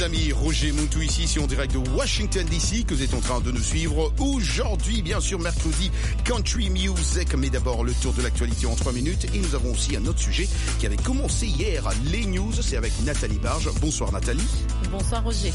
les amis, Roger Montou ici, en direct de Washington DC, que vous êtes en train de nous suivre aujourd'hui, bien sûr, mercredi, Country Music, mais d'abord le tour de l'actualité en 3 minutes, et nous avons aussi un autre sujet qui avait commencé hier, les news, c'est avec Nathalie Barge. Bonsoir Nathalie. Bonsoir Roger.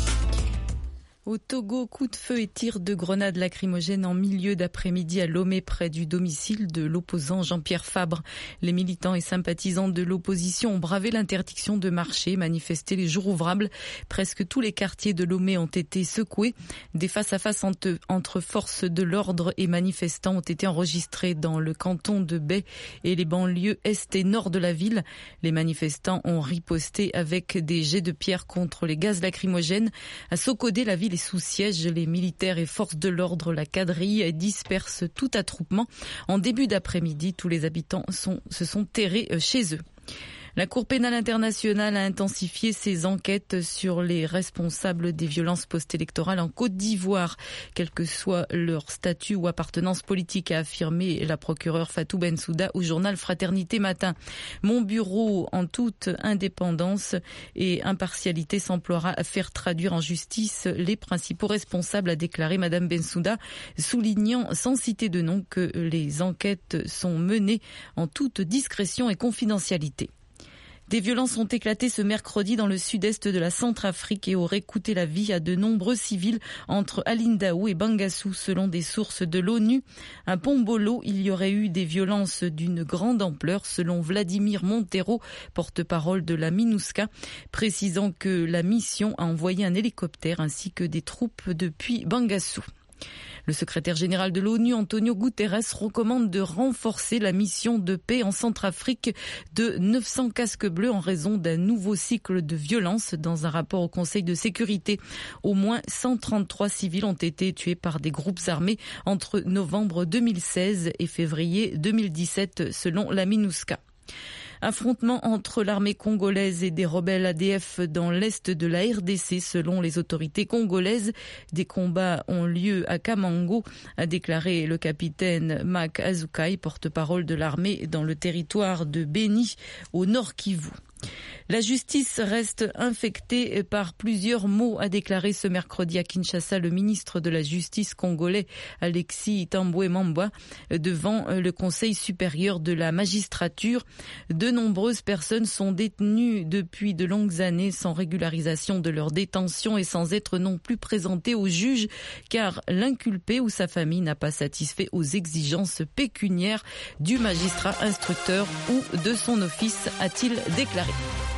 Au Togo, coup de feu et tirs de grenades lacrymogènes en milieu d'après-midi à Lomé, près du domicile de l'opposant Jean-Pierre Fabre. Les militants et sympathisants de l'opposition ont bravé l'interdiction de marcher et manifester les jours ouvrables. Presque tous les quartiers de Lomé ont été secoués. Des face-à-face entre forces de l'ordre et manifestants ont été enregistrés dans le canton de Baie et les banlieues est et nord de la ville. Les manifestants ont riposté avec des jets de pierre contre les gaz lacrymogènes. À Sokodé, la ville sous siège, les militaires et forces de l'ordre, la quadrille, dispersent tout attroupement. En début d'après-midi, tous les habitants se sont terrés chez eux. La Cour pénale internationale a intensifié ses enquêtes sur les responsables des violences post-électorales en Côte d'Ivoire, quel que soit leur statut ou appartenance politique, a affirmé la procureure Fatou Bensouda au journal Fraternité Matin. Mon bureau, en toute indépendance et impartialité, s'emploiera à faire traduire en justice les principaux responsables, a déclaré Madame Bensouda, soulignant sans citer de nom que les enquêtes sont menées en toute discrétion et confidentialité. Des violences ont éclaté ce mercredi dans le sud-est de la Centrafrique et auraient coûté la vie à de nombreux civils entre Alindaou et Bangassou, selon des sources de l'ONU. À Pombolo, il y aurait eu des violences d'une grande ampleur, selon Vladimir Montero, porte-parole de la MINUSCA, précisant que la mission a envoyé un hélicoptère ainsi que des troupes depuis Bangassou. Le secrétaire général de l'ONU, Antonio Guterres, recommande de renforcer la mission de paix en Centrafrique de 900 casques bleus en raison d'un nouveau cycle de violence. Dans un rapport au Conseil de sécurité, au moins 133 civils ont été tués par des groupes armés entre novembre 2016 et février 2017, selon la MINUSCA. Affrontement entre l'armée congolaise et des rebelles ADF dans l'est de la RDC, selon les autorités congolaises. Des combats ont lieu à Kamango, a déclaré le capitaine Mak Azukai, porte-parole de l'armée dans le territoire de Beni, au nord Kivu. La justice reste infectée par plusieurs maux, a déclaré ce mercredi à Kinshasa le ministre de la Justice congolais Alexis Tambwe Mambwa devant le Conseil supérieur de la magistrature. De nombreuses personnes sont détenues depuis de longues années sans régularisation de leur détention et sans être non plus présentées au juge, car l'inculpé ou sa famille n'a pas satisfait aux exigences pécuniaires du magistrat instructeur ou de son office, a-t-il déclaré.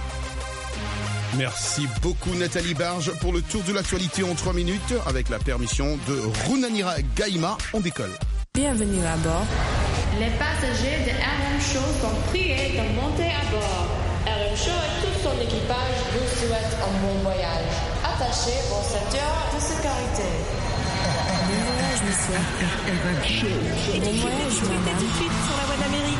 Merci beaucoup Nathalie Barge pour le tour de l'actualité en 3 minutes avec la permission de Runanira Gaïma. On décolle. Bienvenue à bord. Les passagers de RM Show sont priés de monter à bord. RM Show et tout son équipage vous souhaitent un bon voyage. Attachez vos ceintures de sécurité. Bon voyage, monsieur. RM Show. Bon voyage, madame. Tout de suite sur la voie d'Amérique.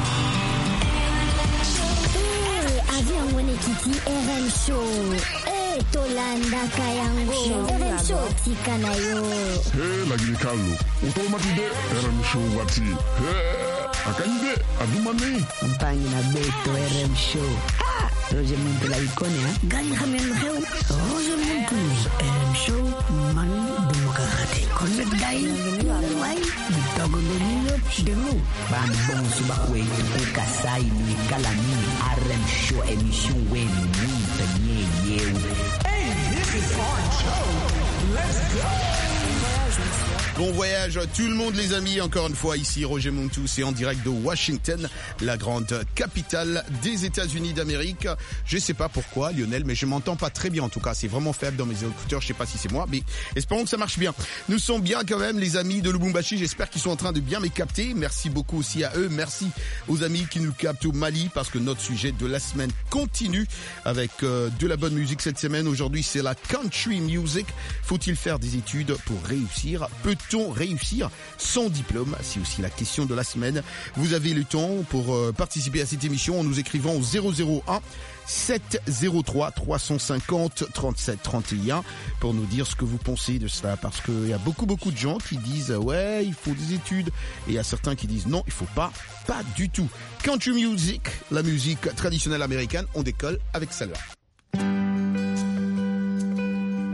Avion Wenekiti RM Show. Tolanda Kayango. RM Show Tikanayo. Lagi Carlo. Automatique RM Show Wati. Akande Adumani. Campagne na Beto RM Show. Roger Montou la icône, Gani Ramen Reu. Roger Montou RM Show. Man Demokrate. Connect Dai. Wai. Togo de nous. Bambon Subakwe. Kasai ni Kalami. RM Show émission Wen Ni Tanye. Hey, this is our show. Let's go. Bon voyage à tout le monde les amis, encore une fois ici Roger Montou, c'est en direct de Washington, la grande capitale des États-Unis d'Amérique. Je sais pas pourquoi Lionel, mais je m'entends pas très bien en tout cas, c'est vraiment faible dans mes écouteurs, je sais pas si c'est moi, mais espérons que ça marche bien. Nous sommes bien quand même les amis de Lubumbashi, j'espère qu'ils sont en train de bien me capter. Merci beaucoup aussi à eux, merci aux amis qui nous captent au Mali parce que notre sujet de la semaine continue avec de la bonne musique cette semaine. Aujourd'hui c'est la country music. Faut-il faire des études pour réussir? Peut-on réussir sans diplôme? C'est aussi la question de la semaine. Vous avez le temps pour participer à cette émission en nous écrivant au 001 703 350 37 31 pour nous dire ce que vous pensez de cela, parce qu'il y a beaucoup de gens qui disent ouais il faut des études et il y a certains qui disent non il faut pas du tout. Country music, la musique traditionnelle américaine, on décolle avec celle-là.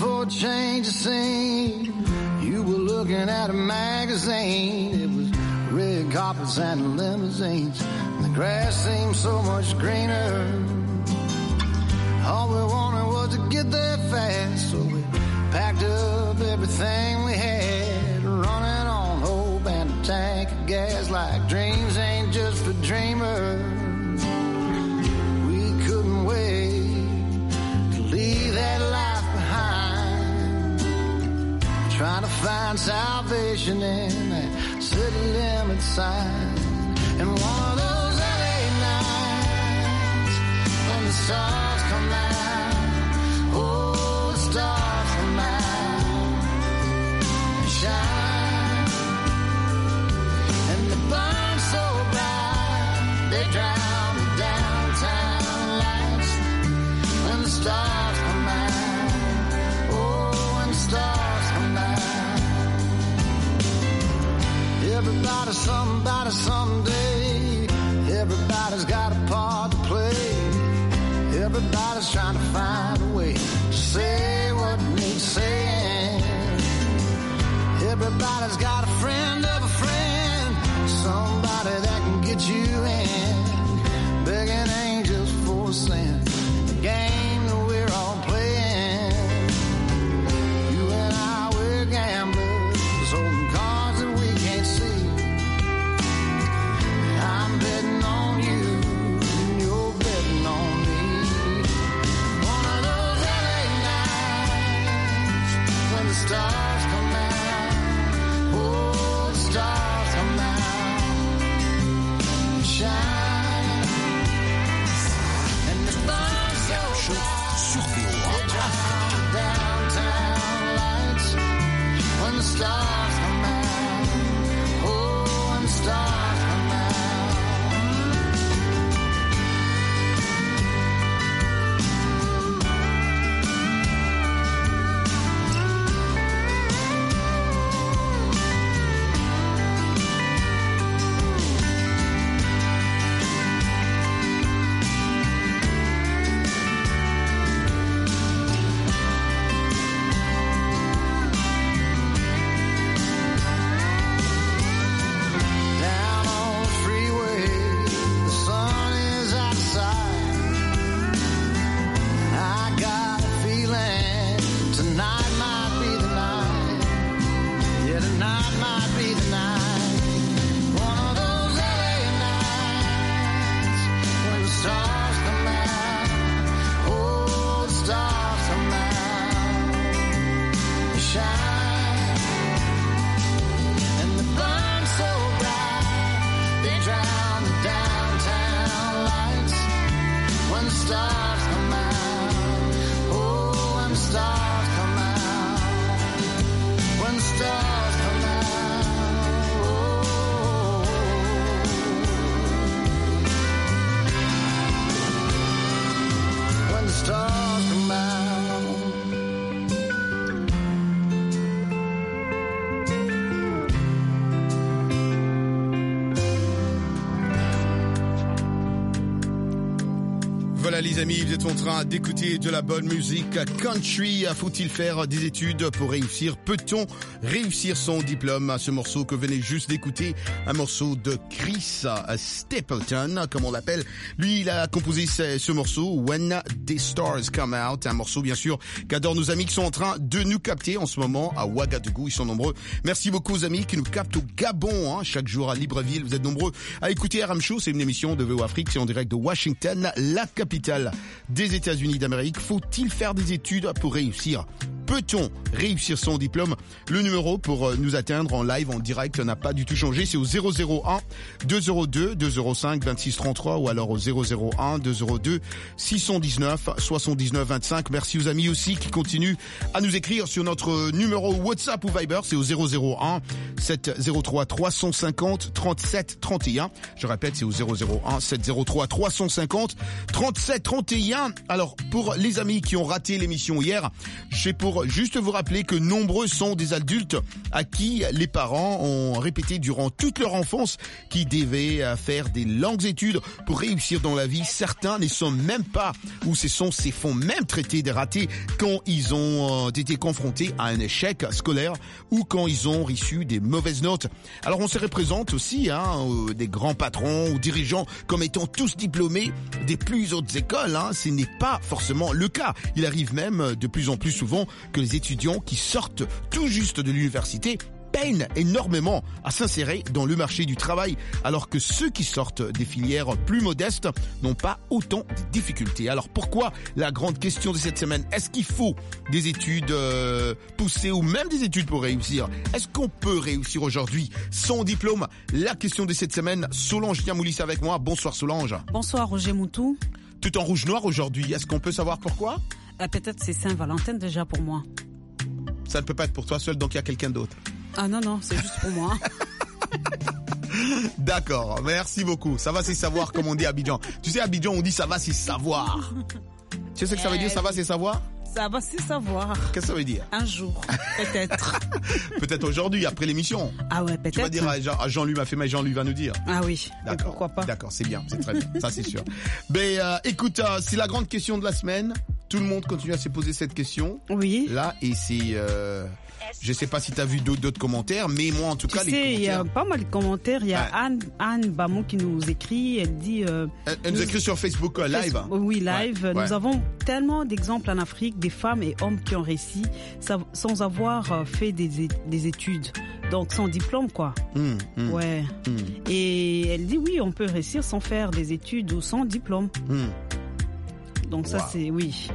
for a change of scene. You were looking at a magazine. It was red carpets and limousines. The grass seemed so much greener. All we wanted was to get there fast, so we packed up everything we had, running on hope and a tank of gas. Like dreams ain't just for dreamers. We couldn't wait to leave that life behind, trying to find salvation in that city limit sign. And one of those LA nights when the stars come out, oh, the stars come out and shine, and they burn so bright they drown the downtown lights. When the stars come out, oh, when the stars come out. Everybody's somebody someday. Everybody's got a part to play. Everybody's trying to find a way to say what needs saying. Everybody's got a friend of a friend, somebody that can get you in, begging angels for sin. The game that we're all playing. You and I, we're gamblers, holding cards that we can't see. I'm betting on you, and you're betting on me. One of those LA nights when the stars come out, oh, the stars come out and shine, and the stars so bright, they drown the downtown lights. When the stars come out, oh, when the stars come out. Down on the freeway, the sun is out of sight. I got a feeling tonight might be the night. Yeah, tonight might be the night. One of those LA nights when the stars come out. Oh, the stars come out and shine, and they burn so bright they drown the downtown lights. When the stars come out, oh, when the stars come out, when the stars come out, oh, when the stars come out. Voilà les amis, vous êtes en train d'écouter de la bonne musique country. Faut-il faire des études pour réussir? Peut-on réussir son diplôme? Ce morceau que vous venez juste d'écouter, un morceau de Chris Stapleton, comme on l'appelle. Lui, il a composé ce morceau, When the Stars Come Out. Un morceau, bien sûr, qu'adorent nos amis qui sont en train de nous capter en ce moment à Ouagadougou. Ils sont nombreux. Merci beaucoup aux amis qui nous captent au Gabon, chaque jour à Libreville. Vous êtes nombreux à écouter RM Show. C'est une émission de VO Afrique. C'est en direct de Washington, la capitale des États-Unis d'Amérique. Faut-il faire des études pour réussir? Peut-on réussir son diplôme? Le numéro pour nous atteindre en live, en direct, n'a pas du tout changé. C'est au 001 202 205 26 33 ou alors au 001 202 619 79 25. Merci aux amis aussi qui continuent à nous écrire sur notre numéro WhatsApp ou Viber. C'est au 001 703 350 37 31. Je répète, c'est au 001 703 350 37 31. Alors, pour les amis qui ont raté l'émission hier, j'ai pour pour juste vous rappeler que nombreux sont des adultes à qui les parents ont répété durant toute leur enfance qu'ils devaient faire des longues études pour réussir dans la vie. Certains ne sont même pas, ou se font même traiter des ratés quand ils ont été confrontés à un échec scolaire ou quand ils ont reçu des mauvaises notes. Alors on se représente aussi des grands patrons ou dirigeants comme étant tous diplômés des plus hautes écoles. Ce n'est pas forcément le cas. Il arrive même de plus en plus souvent que les étudiants qui sortent tout juste de l'université peinent énormément à s'insérer dans le marché du travail, alors que ceux qui sortent des filières plus modestes n'ont pas autant de difficultés. Alors pourquoi la grande question de cette semaine? Est-ce qu'il faut des études poussées ou même des études pour réussir? Est-ce qu'on peut réussir aujourd'hui sans diplôme? La question de cette semaine, Solange Niamoulis avec moi. Bonsoir Solange. Bonsoir Roger Moutou. Tout en rouge noir aujourd'hui, est-ce qu'on peut savoir pourquoi? Peut-être c'est Saint-Valentin déjà pour moi. Ça ne peut pas être pour toi seul, donc il y a quelqu'un d'autre. Ah non, c'est juste pour moi. D'accord, merci beaucoup. Ça va, c'est savoir, comme on dit à Abidjan. Tu sais, à Abidjan, on dit ça va, c'est savoir. Tu sais ce que ça veut dire, ça va, c'est savoir? Ça va, c'est savoir. Qu'est-ce que ça veut dire? Un jour, peut-être. Peut-être aujourd'hui, après l'émission. Ah ouais, peut-être. Tu vas dire à Jean-Louis m'a fait, mais Jean-Louis va nous dire. Ah oui, d'accord. Pourquoi pas? D'accord, c'est bien, c'est très bien, ça c'est sûr. Mais écoute, c'est la grande question de la semaine. Tout le monde continue à se poser cette question. Oui. Là, et c'est... je sais pas si tu as vu d'autres commentaires, mais moi en tout cas, les commentaires... il y a pas mal de commentaires. Il y a Anne Bamou qui nous écrit. Elle dit... elle nous écrit sur Facebook Live. Oui, live. Ouais. Nous avons tellement d'exemples en Afrique, des femmes et hommes qui ont réussi sans avoir fait des études. Donc sans diplôme, quoi. Ouais. Et elle dit oui, on peut réussir sans faire des études ou sans diplôme. Donc ça, c'est... Oui.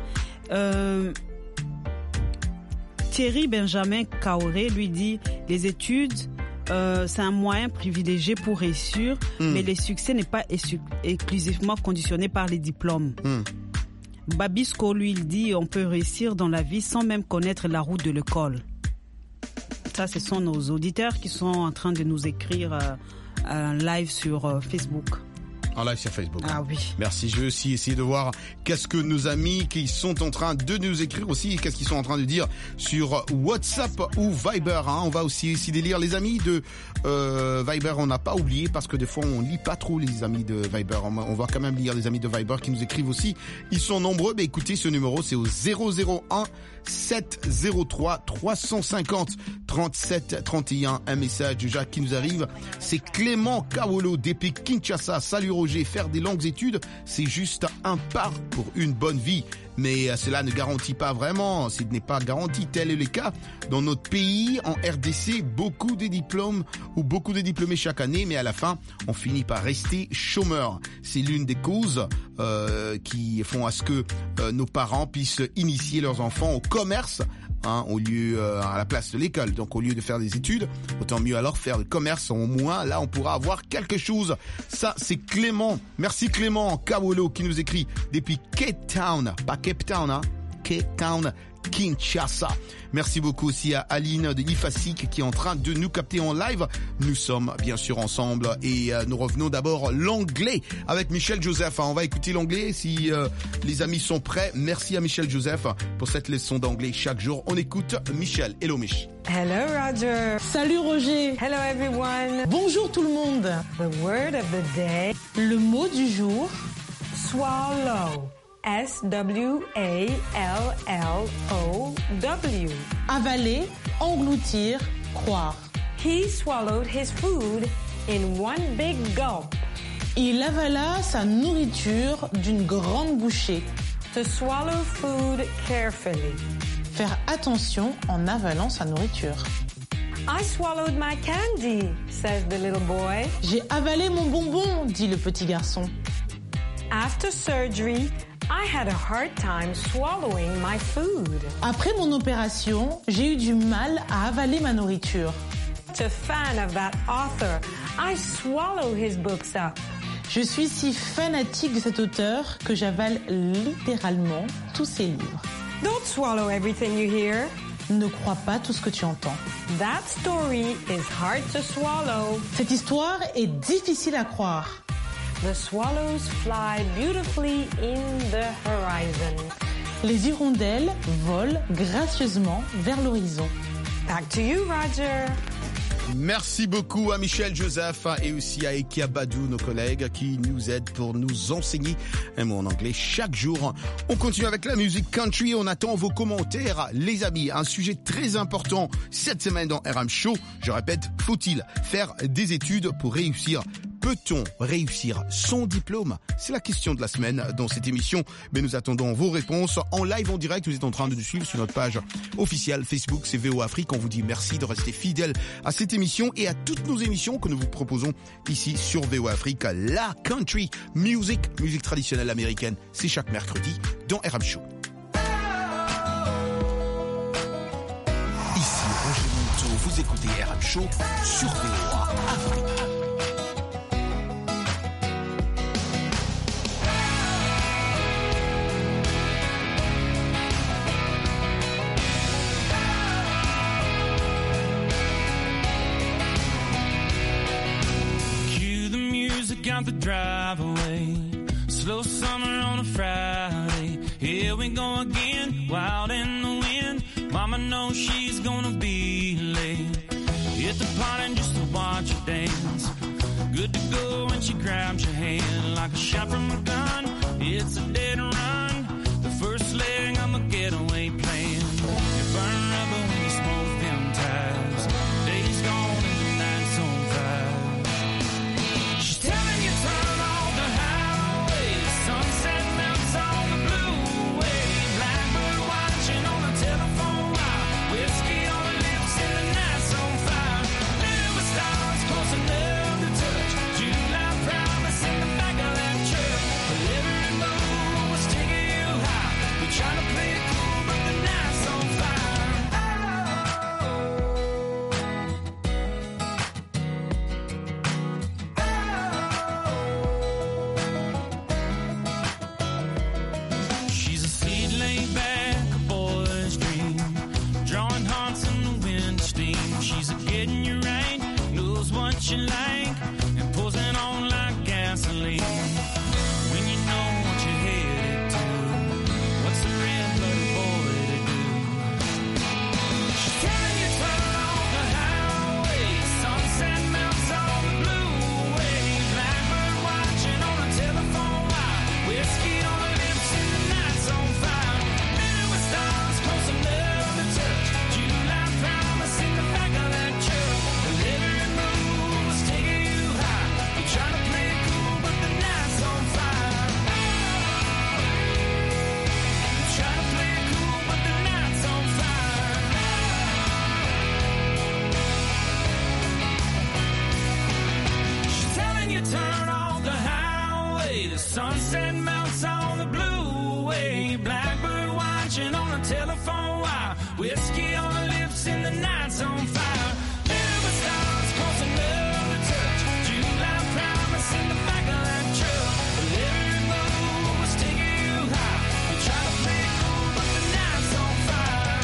Thierry Benjamin Kaoré lui dit les études c'est un moyen privilégié pour réussir, mais le succès n'est pas exclusivement conditionné par les diplômes. Babisco lui il dit on peut réussir dans la vie sans même connaître la route de l'école. Ça, ce sont nos auditeurs qui sont en train de nous écrire un live sur Facebook. En live sur Facebook. Ah oui. Merci. Je vais aussi essayer de voir qu'est-ce que nos amis qui sont en train de nous écrire aussi, qu'est-ce qu'ils sont en train de dire sur WhatsApp ou Viber. On va aussi essayer de lire les amis de Viber. On n'a pas oublié parce que des fois on lit pas trop les amis de Viber. On va quand même lire les amis de Viber qui nous écrivent aussi. Ils sont nombreux. Mais écoutez, ce numéro c'est au 001 703 350 37 31. Un message déjà qui nous arrive. C'est Clément Kawolo depuis Kinshasa. Salut Roger, faire des longues études, c'est juste un pas pour une bonne vie. Mais cela ne garantit pas vraiment, ce n'est pas garanti. Tel est le cas dans notre pays, en RDC, beaucoup de diplômés chaque année, mais à la fin, on finit par rester chômeur. C'est l'une des causes qui font à ce que nos parents puissent initier leurs enfants au commerce, au lieu à la place de l'école. Donc au lieu de faire des études, autant mieux alors faire le commerce. Au moins là on pourra avoir quelque chose. Ça c'est Clément. Merci Clément Kawolo qui nous écrit depuis Cape Town, pas Cape Town, Cape Town, Kinshasa. Merci beaucoup aussi à Aline de Ifasik qui est en train de nous capter en live. Nous sommes bien sûr ensemble et nous revenons d'abord l'anglais avec Michel Joseph. On va écouter l'anglais si les amis sont prêts. Merci à Michel Joseph pour cette leçon d'anglais chaque jour. On écoute Michel. Hello Mich. Hello Roger. Salut Roger. Hello everyone. Bonjour tout le monde. The word of the day. Le mot du jour. Swallow. S-W-A-L-L-O-W. Avaler, engloutir, croire. He swallowed his food in one big gulp. Il avala sa nourriture d'une grande bouchée. To swallow food carefully. Faire attention en avalant sa nourriture. I swallowed my candy, says the little boy. J'ai avalé mon bonbon, dit le petit garçon. After surgery, I had a hard time swallowing my food. Après mon opération, j'ai eu du mal à avaler ma nourriture. To fan of that author, I swallow his books up. Je suis si fanatique de cet auteur que j'avale littéralement tous ses livres. Don't swallow everything you hear. Ne crois pas tout ce que tu entends. That story is hard to swallow. Cette histoire est difficile à croire. The swallows fly beautifully in the horizon. les hirondelles volent gracieusement vers l'horizon. Back to you, Roger. Merci beaucoup à Michel Joseph et aussi à Ekia Badou, nos collègues qui nous aident pour nous enseigner un mot en anglais chaque jour. On continue avec la musique country. On attend vos commentaires, les amis. Un sujet très important cette semaine dans RM Show. Je répète, faut-il faire des études pour réussir ? Peut-on réussir son diplôme ? C'est la question de la semaine dans cette émission. Mais nous attendons vos réponses en live, en direct. Vous êtes en train de nous suivre sur notre page officielle Facebook, c'est VO Afrique. On vous dit merci de rester fidèle à cette émission et à toutes nos émissions que nous vous proposons ici sur VO Afrique. La country music, musique traditionnelle américaine, c'est chaque mercredi dans RM Show. Ici Roger Monteau, vous écoutez RM Show sur VO Afrique. Out the drive away, slow summer on a Friday. Here we go again, wild in the wind. Mama knows she's gonna be late. Hit the party just to watch her dance. Good to go when she grabs your hand like a shot from a gun. It's a dead run, the first leg of a getaway plan. You burn rubber when you smoke them tires. Day's gone and the night's on fire. She's telling you turn off the highway. Sunset melts on the blue wave. Blackbird watching on the telephone wire. Whiskey on the lips and the night's on fire. Never stars close enough to touch. July promise in the back of that truck. But every move was taking you high. We're trying to play it cool, but the night's on fire. She's a seed laid back, a boy's dream. Drawing hearts in the wind steam. She's a getting you right, knows what you like, and pours it on like gasoline. When you know what you're headed to, what's a red-blooded boy to do? She's telling you turn off the highway. Sunset melts on the blue wave. Blackbird watching on the telephone wire. Whiskey on the lips and the night's on fire. Never stars close enough to touch. July promise in the back of that truck. But every move was taking you high. You're trying to play it cool, but the night's on fire. You're trying to play it cool, but the night's on fire. She's telling you turn off the highway. The sunset melts on the blue wave. Blackbird watching on the telephone wire. Whiskey on the lips and the night's on fire. Never stars close enough to touch. July promise in the back of that truck. But every move was taking you high. You try to play it cool, but the night's on fire.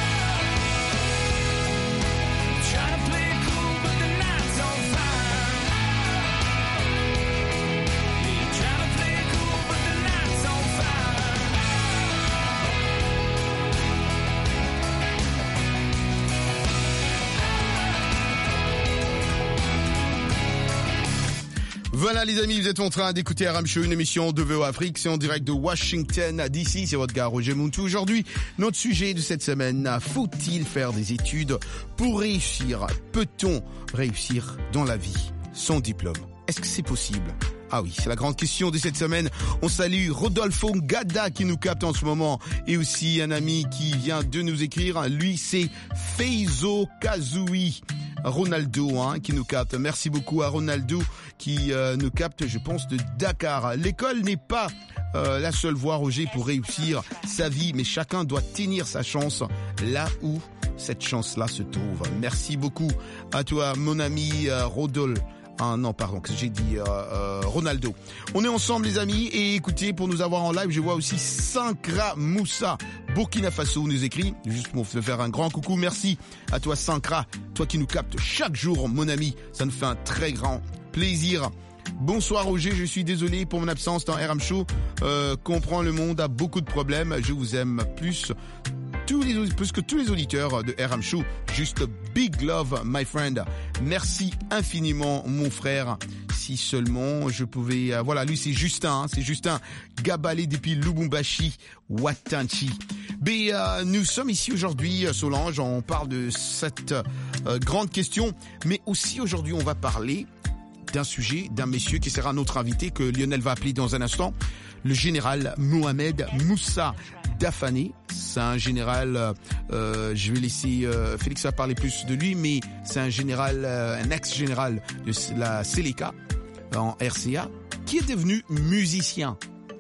You try to play it cool, but the night's on fire. You try to play it cool, but the night's on fire. Voilà les amis, vous êtes en train d'écouter RM Show, une émission de VO Afrique, c'est en direct de Washington DC, c'est votre gars Roger Monteau. Aujourd'hui, notre sujet de cette semaine, faut-il faire des études pour réussir ? Peut-on réussir dans la vie sans diplôme ? Est-ce que c'est possible ? Ah oui, c'est la grande question de cette semaine. On salue Rodolfo Ngada qui nous capte en ce moment et aussi un ami qui vient de nous écrire. Lui, c'est Feizo Kazui Ronaldo qui nous capte. Merci beaucoup à Ronaldo qui nous capte, je pense, de Dakar. L'école n'est pas la seule voie, Roger, pour réussir sa vie, mais chacun doit tenir sa chance là où cette chance-là se trouve. Merci beaucoup à toi, mon ami Rodolphe. Ah non, pardon, que j'ai dit Ronaldo. On est ensemble les amis et écoutez, pour nous avoir en live, je vois aussi Sankra Moussa, Burkina Faso nous écrit, juste pour te faire un grand coucou. Merci à toi Sankra, toi qui nous captes chaque jour mon ami, ça nous fait un très grand plaisir. Bonsoir Roger, je suis désolé pour mon absence dans RM Show. Comprends, le monde a beaucoup de problèmes. Je vous aime plus que tous les auditeurs de RM Show. Juste big love, my friend. Merci infiniment, mon frère. Si seulement je pouvais... voilà, lui c'est Justin Gabalé depuis Lubumbashi, Watanchi. Mais nous sommes ici aujourd'hui, Solange, on parle de cette grande question. Mais aussi aujourd'hui, on va parler d'un sujet, d'un monsieur qui sera notre invité, que Lionel va appeler dans un instant, le général Mohamed Moussa Dafane. C'est un général, je vais laisser Félix va parler plus de lui, mais c'est un général, un ex-général de la Seleka en RCA, qui est devenu musicien.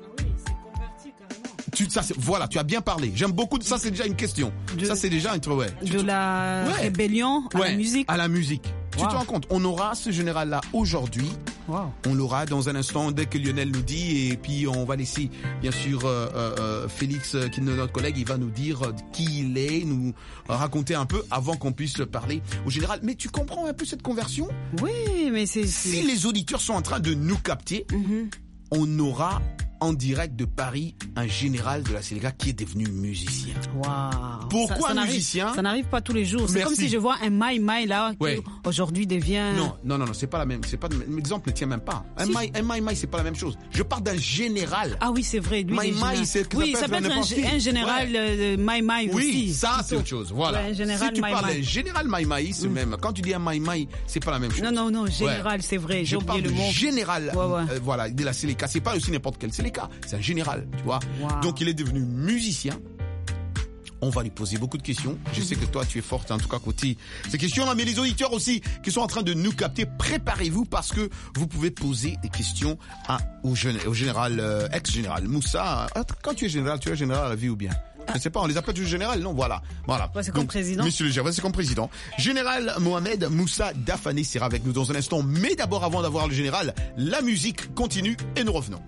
Voilà, tu as bien parlé. J'aime beaucoup. Ça, c'est déjà une question. Ça, c'est déjà la rébellion à la musique. À la musique. Wow. Tu te rends compte, on aura ce général-là aujourd'hui. Wow. On l'aura dans un instant dès que Lionel nous dit, et puis on va laisser bien sûr Félix, qui est notre collègue, il va nous dire qui il est, nous raconter un peu avant qu'on puisse parler au général. Mais tu comprends un peu cette conversion? Oui, mais c'est... Si les auditeurs sont en train de nous capter, on aura en direct de Paris un général de la Seleka qui est devenu musicien. Waouh. Pourquoi musicien? Ça n'arrive pas tous les jours. C'est comme si je vois un Maï là qui aujourd'hui devient... Non, c'est pas la même. C'est pas l'exemple ne tient même pas. Un Maï, c'est pas la même chose. Je parle d'un général. Ah oui, c'est vrai. Maï, c'est oui, ça peut être un général Maï aussi. Oui, ça c'est autre chose. Voilà. Ouais, un général si tu parles d'un général Maï, c'est même. Quand tu dis un Maï, c'est pas la même chose. Non, général, c'est vrai. J'ai oublié le mot. Général, voilà, de la Seleka. C'est pas aussi n'importe quel Seleka. C'est un général, tu vois. Wow. Donc il est devenu musicien. On va lui poser beaucoup de questions. Je sais que toi, tu es forte, en tout cas, côté ces questions-là. Mais les auditeurs aussi, qui sont en train de nous capter, préparez-vous parce que vous pouvez poser des questions au général, ex-général Moussa. Quand tu es général à la vie ou bien? Je ne sais pas, on les appelle toujours général, non? Voilà. Ouais, c'est comme président. Monsieur le général, c'est comme président. Général Mohamed Moussa Dafane sera avec nous dans un instant. Mais d'abord, avant d'avoir le général, la musique continue et nous revenons.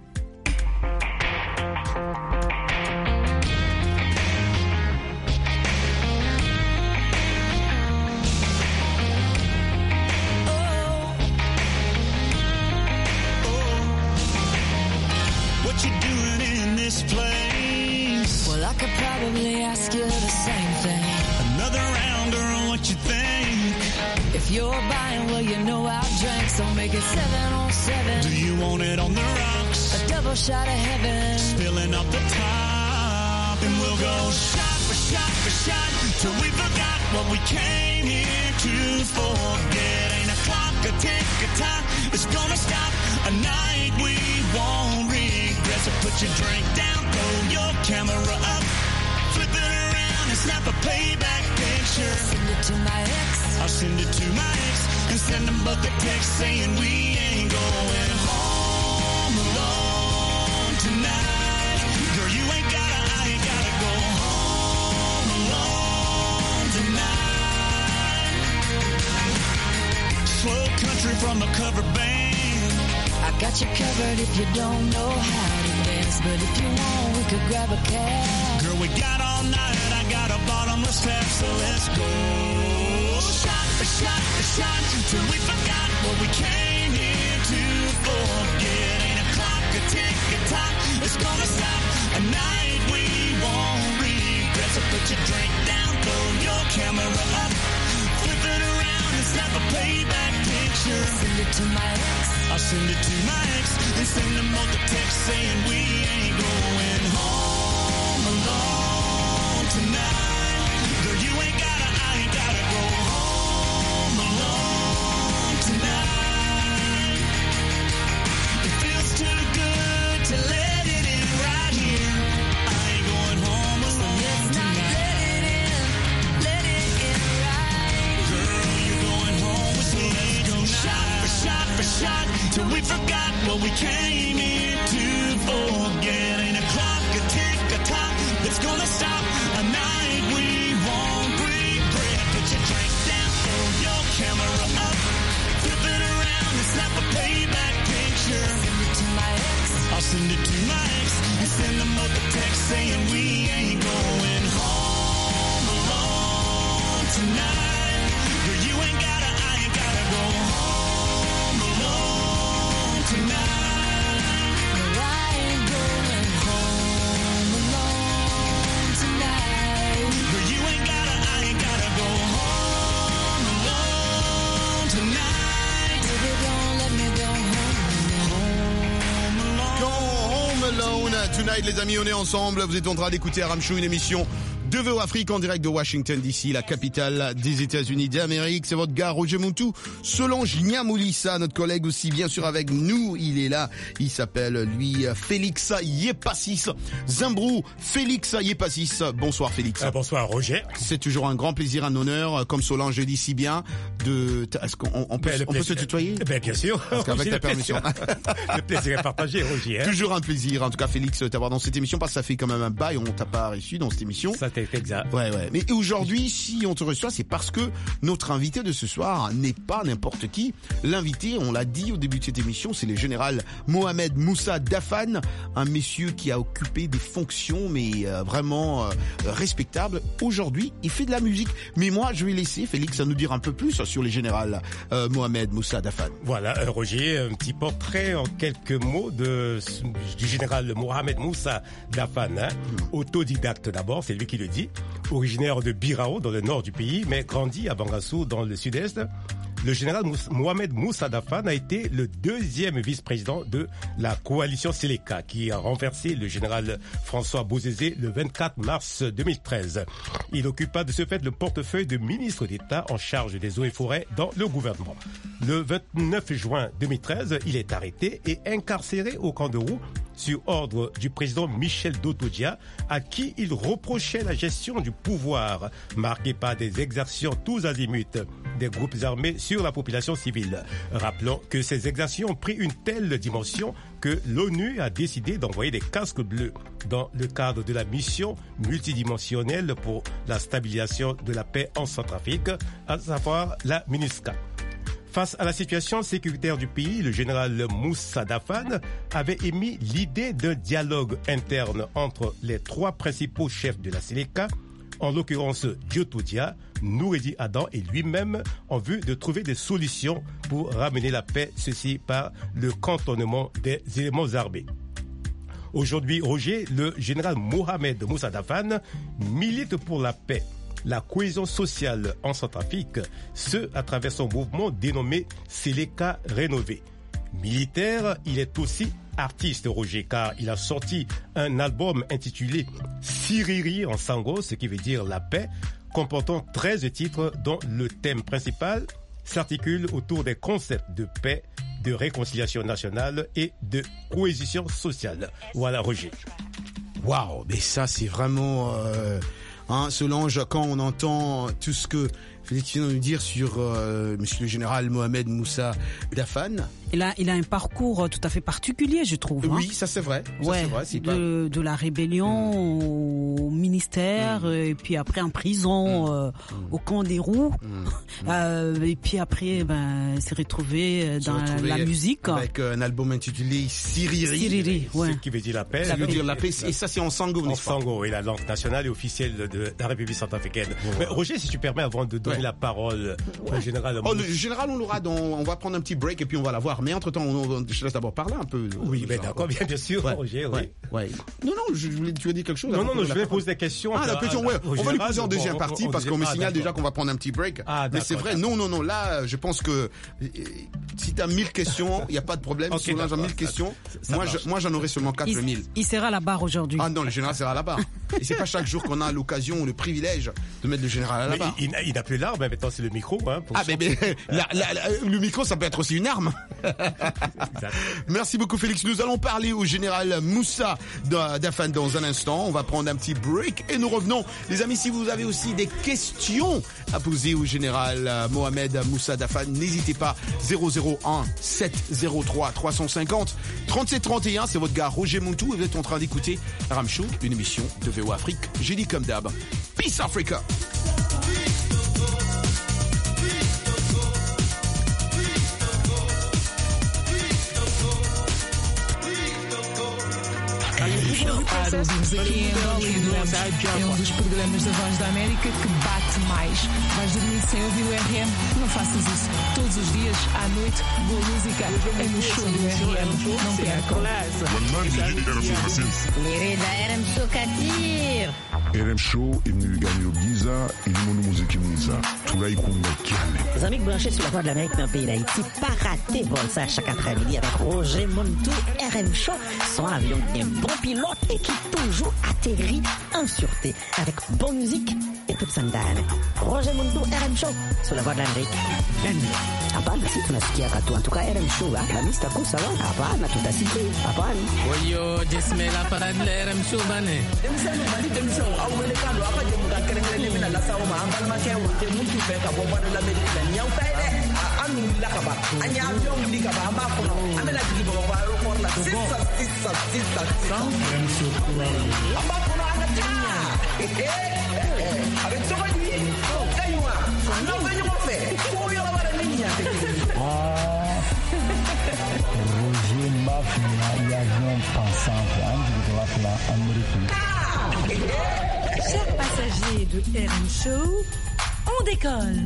Place. Well, I could probably ask you the same thing. Another rounder on what you think. If you're buying, well, you know I'll drink, so make it 7 on 7. Do you want it on the rocks? A double shot of heaven, spilling off the top, and we'll go shot for shot for shot till we forgot what we came here to forget. Ain't a clock, a tick, a tock. It's gonna stop a night we won't regret. So put your drink down, throw your camera up, flip it around and snap a playback picture. Send it to my ex. I'll send it to my ex and send them both a text saying we ain't going home alone tonight. Girl, you ain't gotta, I ain't gotta go home alone tonight. Slow country from a cover band. I got you covered if you don't know how to dance, but if you want, we could grab a cab. Girl, we got all night, I got a bottomless tap, so let's go. Shot for shot for shot, till we forgot what we came here to forget. Ain't a clock, a tick, a tock, it's gonna stop a night we won't regret. So put your drink down, throw your camera up, flip it around and snap a playback picture. Send it to my ex. I'll send it to my ex and send them both a text saying we ain't going home alone tonight. Girl, you ain't gotta, I ain't gotta go home alone tonight. It feels too good to let it in right here. I ain't going home alone tonight. Let it in right. Girl, you're going home with me. Let's go shot for shot for shot. Till we forgot what we came here to forget. Ain't a clock, a tick, a tock that's gonna stop a night we won't regret. Put your drink down, throw your camera up, flip it around and snap a playback picture. Send it to my ex. I'll send it to my ex and send them both a text saying we ain't going home alone tonight. Girl, you ain't gotta, I ain't gotta go home alone tonight. Tonight, les amis, on est ensemble. Vous êtes en train d'écouter RM Show, une émission de VO Afrique en direct de Washington DC, la capitale des États-Unis d'Amérique. C'est votre gars Roger Muntu, Solange Niamoulissa, notre collègue aussi bien sûr avec nous. Il est là, il s'appelle lui Félix Yepassis Zimbrou. Félix Yepassis, bonsoir Félix. Bonsoir Roger. C'est toujours un grand plaisir, un honneur, comme Solange dit si bien, est-ce qu'on peut, on peut se tutoyer? Bien sûr. Parce qu'avec ta permission. Le plaisir est partagé Roger. Toujours un plaisir, en tout cas Félix, t'avoir dans cette émission, parce que ça fait quand même un bail, on t'a pas reçu dans cette émission. Exact. Ouais. Mais aujourd'hui, si on te reçoit, c'est parce que notre invité de ce soir n'est pas n'importe qui. L'invité, on l'a dit au début de cette émission, c'est le général Mohamed Moussa Dafan, un monsieur qui a occupé des fonctions, mais vraiment respectables. Aujourd'hui, il fait de la musique. Mais moi, je vais laisser Félix nous dire un peu plus sur le général Mohamed Moussa Dafan. Voilà, Roger, un petit portrait en quelques mots du général Mohamed Moussa Dafan. Autodidacte d'abord, c'est lui qui le dit, originaire de Birao dans le nord du pays, mais grandi à Bangassou dans le sud-est. Le général Mohamed Moussa Dafan a été le deuxième vice-président de la coalition Seleka qui a renversé le général François Bozizé le 24 mars 2013. Il occupa de ce fait le portefeuille de ministre d'État en charge des eaux et forêts dans le gouvernement. Le 29 juin 2013, il est arrêté et incarcéré au camp de Roux sur ordre du président Michel Dotodia, à qui il reprochait la gestion du pouvoir, marquée par des exactions tous azimuts des groupes armés sur la population civile. Rappelons que ces exactions ont pris une telle dimension que l'ONU a décidé d'envoyer des casques bleus dans le cadre de la mission multidimensionnelle pour la stabilisation de la paix en Centrafrique, à savoir la MINUSCA. Face à la situation sécuritaire du pays, le général Moussa Dafan avait émis l'idée d'un dialogue interne entre les trois principaux chefs de la Seleka, en l'occurrence Diotodia, Noureddin Adam et lui-même, en vue de trouver des solutions pour ramener la paix, ceci par le cantonnement des éléments armés. Aujourd'hui, Roger, le général Mohamed Moussa Dafan milite pour la paix, la cohésion sociale en Centrafrique, ce à travers son mouvement dénommé Seleka Rénové. Militaire, il est aussi artiste, Roger, car il a sorti un album intitulé Siriri en Sango, ce qui veut dire la paix, comportant 13 titres dont le thème principal s'articule autour des concepts de paix, de réconciliation nationale et de cohésion sociale. Voilà, Roger. Waouh, mais ça c'est vraiment... Solange, quand on entend tout ce que Félix vient de nous dire sur monsieur le général Mohamed Moussa Dafan. Il a un parcours tout à fait particulier, je trouve. Oui, ça c'est vrai. De la rébellion au ministère, et puis après en prison, au camp des Roux. Et puis après, il s'est retrouvé dans la musique. Avec un album intitulé Siriri. Ouais. Ce qui veut dire la paix. Ça veut dire la paix. Et ça c'est en Sango, n'est-ce pas? En Sango, et la langue nationale et officielle de la République centrafricaine. Mais Roger, si tu permets, avant de donner la parole au général. Le général, on l'aura on va prendre un petit break et puis on va la voir. Mais entre-temps, je laisse d'abord parler un peu. Oui, mais d'accord, bien sûr, Roger, oui. Non, tu veux dire quelque chose? Non, je vais poser des questions. La question, on va lui poser en deuxième partie parce qu'on me signale déjà qu'on va prendre un petit break. Mais c'est vrai, non, là, je pense que si t'as 1000 questions, il n'y a pas de problème. Si on a 1000 questions, moi j'en aurai seulement 4000. Il sera à la barre aujourd'hui. Ah non, le général sera à la barre. Et c'est pas chaque jour qu'on a l'occasion ou le privilège de mettre le général à la barre. Il n'a plus l'arme, maintenant c'est le micro. Le micro, ça peut être aussi une arme. Merci beaucoup Félix. Nous allons parler au général Moussa Dafan dans un instant. On va prendre un petit break et nous revenons. Les amis, si vous avez aussi des questions à poser au général Mohamed Moussa Dafan, n'hésitez pas. 001 703 350 37 31. C'est votre gars Roger Muntu et vous êtes en train d'écouter RM Show, une émission de VO Afrique. J'ai dit comme d'hab. Peace Africa. Ouvimos aqui em Hollywood. É dos programas da Voz da América que bate mais. Vais dormir sem ouvir o RM? Não faças isso. Todos os dias, à noite, boa música é no show do RM. Não percam. RM Show Katir. RM Show est venu gagner au Giza et le monde musique Giza. Tout là, il compte calme. Les amis branchés sur la Voix de l'Amérique dans le pays d'Haïti, pas rater bon ça chaque après-midi avec Roger Muntu, RM Show, son avion bien bon. bon pilote et qui toujours atterrit en sûreté avec bonne musique et toute sandale. Roger Mundo, RM Show, sur la voie de l'Amérique. Hapana, si tunasikia katu. En tout cas, RM Show, Alhamisi takuwa sawa. Hapana, tutasikia. Hapana. Oyo, jesmela para RM Show bane. Demsano mali demsano awele kalo apa je muka kerengele mina la sawo ma ambal ma ke wote muntu fe ka bo bado la medina nyaw tay de anu la ka ba anya avion li ka ba amba ko amela digi bo ba ro ko la sisa RM Show amba ko na ata avec ça va dire kaywa non venyo mo fe ko yo la bara niña Roger Mafia y avion pensant de la américaine. Chers passagers de RM Show, on décolle.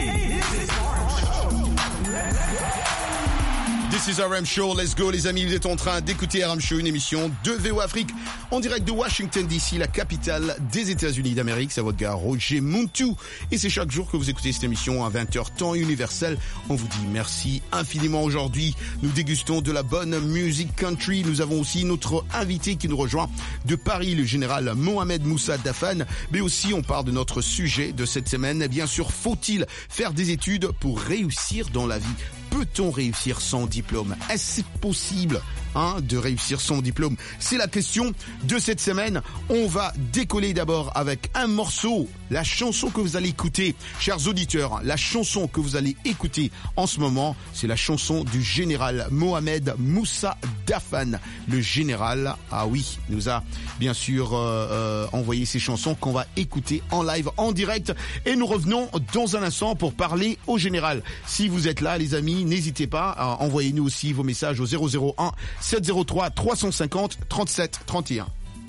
This is RM Show, let's go les amis, vous êtes en train d'écouter RM Show, une émission de VO Afrique en direct de Washington DC, la capitale des États-Unis d'Amérique. C'est votre gars Roger Muntu et c'est chaque jour que vous écoutez cette émission à 20h temps universel. On vous dit merci infiniment. Aujourd'hui, nous dégustons de la bonne musique country. Nous avons aussi notre invité qui nous rejoint de Paris, le général Mohamed Moussa Dafan. Mais aussi, on parle de notre sujet de cette semaine. Bien sûr, faut-il faire des études pour réussir dans la vie ? Peut-on réussir sans diplôme ? Est-ce possible de réussir sans diplôme ? C'est la question de cette semaine. On va décoller d'abord avec un morceau, la chanson que vous allez écouter. Chers auditeurs, la chanson que vous allez écouter en ce moment, c'est la chanson du général Mohamed Moussa Dafan. Le général, nous a bien sûr envoyé ces chansons qu'on va écouter en live, en direct. Et nous revenons dans un instant pour parler au général. Si vous êtes là, les amis, n'hésitez pas à envoyer nous aussi vos messages au 001 703 350 37 31.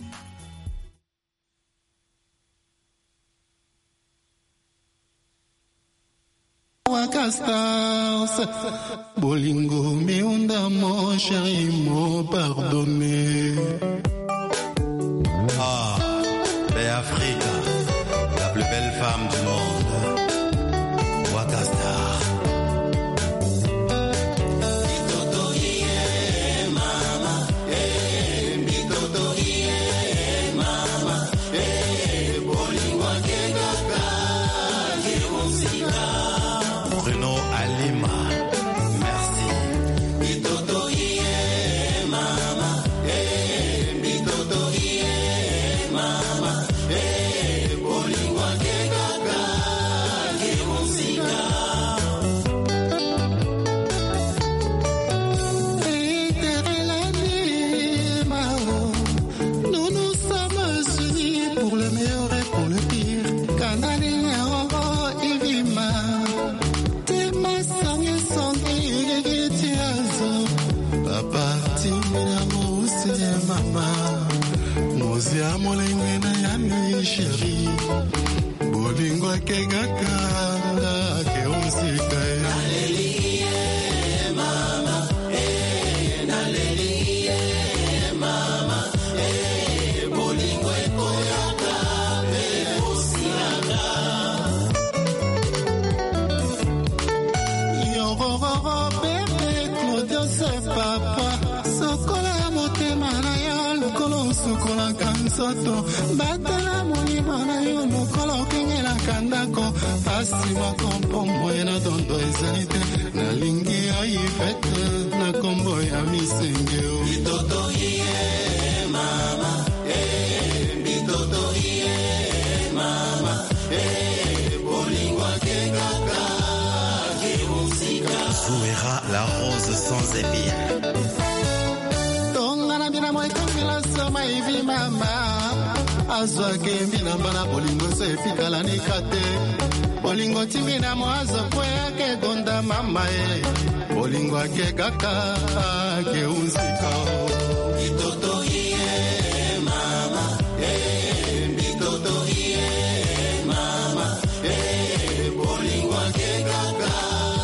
Bolingo meunda mon chéri mo pardonné. Africa, la plus belle femme du monde. Wakastar. Bruno Alima, merci. Nous nous sommes unis pour le meilleur et pour le pire. Canadien, Ivima. Mama, Mozia Molengena Yami Sheri, Bolingo Kegaka, Keusika. Mama, mama, Bolingo Kegaka, Yororo bébé, Claudio c'est papa, Sokola motema na yo, lokolo sukola kansoto, batala molimo na yo, lokolo kengela kandako, pasi wakompo na dondo ezali te, nalingi yo ifete, na kombo ya misenge o. Bitoto iye mama, bitoto iye mama, Bolingo Kegaka, Souera, la rose sans épines. Tongana bina moi kongela soma ivi mama, azwa kembi na mbana bolingo se fikala nikate. Bolingo timina mwazo kwe ake gonda mama Bolingo ake kaka ake unzika. Bitoto iye mama, bitoto iye mama, Bolingo ake kaka.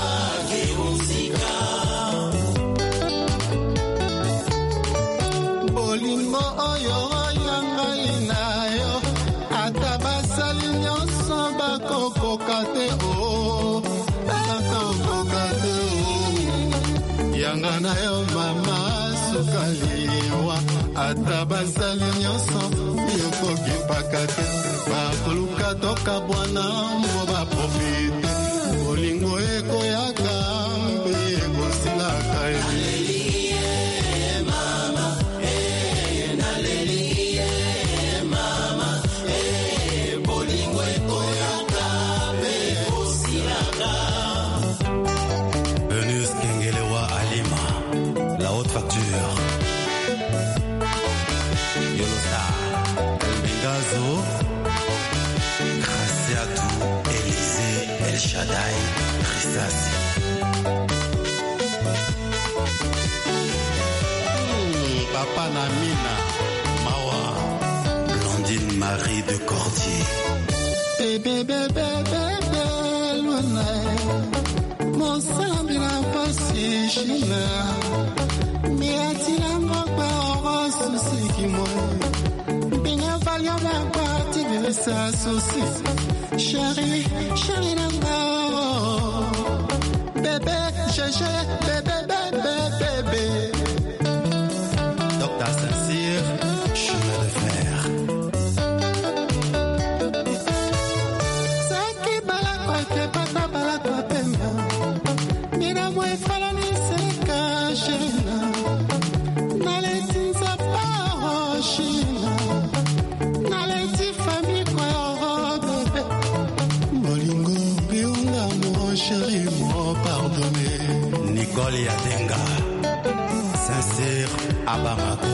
Bolingo oyo yanga inayo, atabasali nyonso bakokoka te o, bakokoka te o. Yanga nayo mama sukaliwa, ata basali nyonso yokoki mpaka te bakoluka toka bwana mbo baprofite bolingo ekoyaka mpe ekosilaka Papa Namina Mawa Blondine Marie de Cordier bébé luna mosambi na pasi china miatilanga kwa osusi moi binya valia ba parti de sa souci chérie nanga bébé bébé Docteur Saint-Cyr, chemin de fer. Saki balakwate pata balakwa pemba mina mwe falani seka shina naleti nzapa shina naleti fami kwa bébé bolingo biunga mo chéri mo pardonné Nicole Yadenga Saint-Cyr à Bamako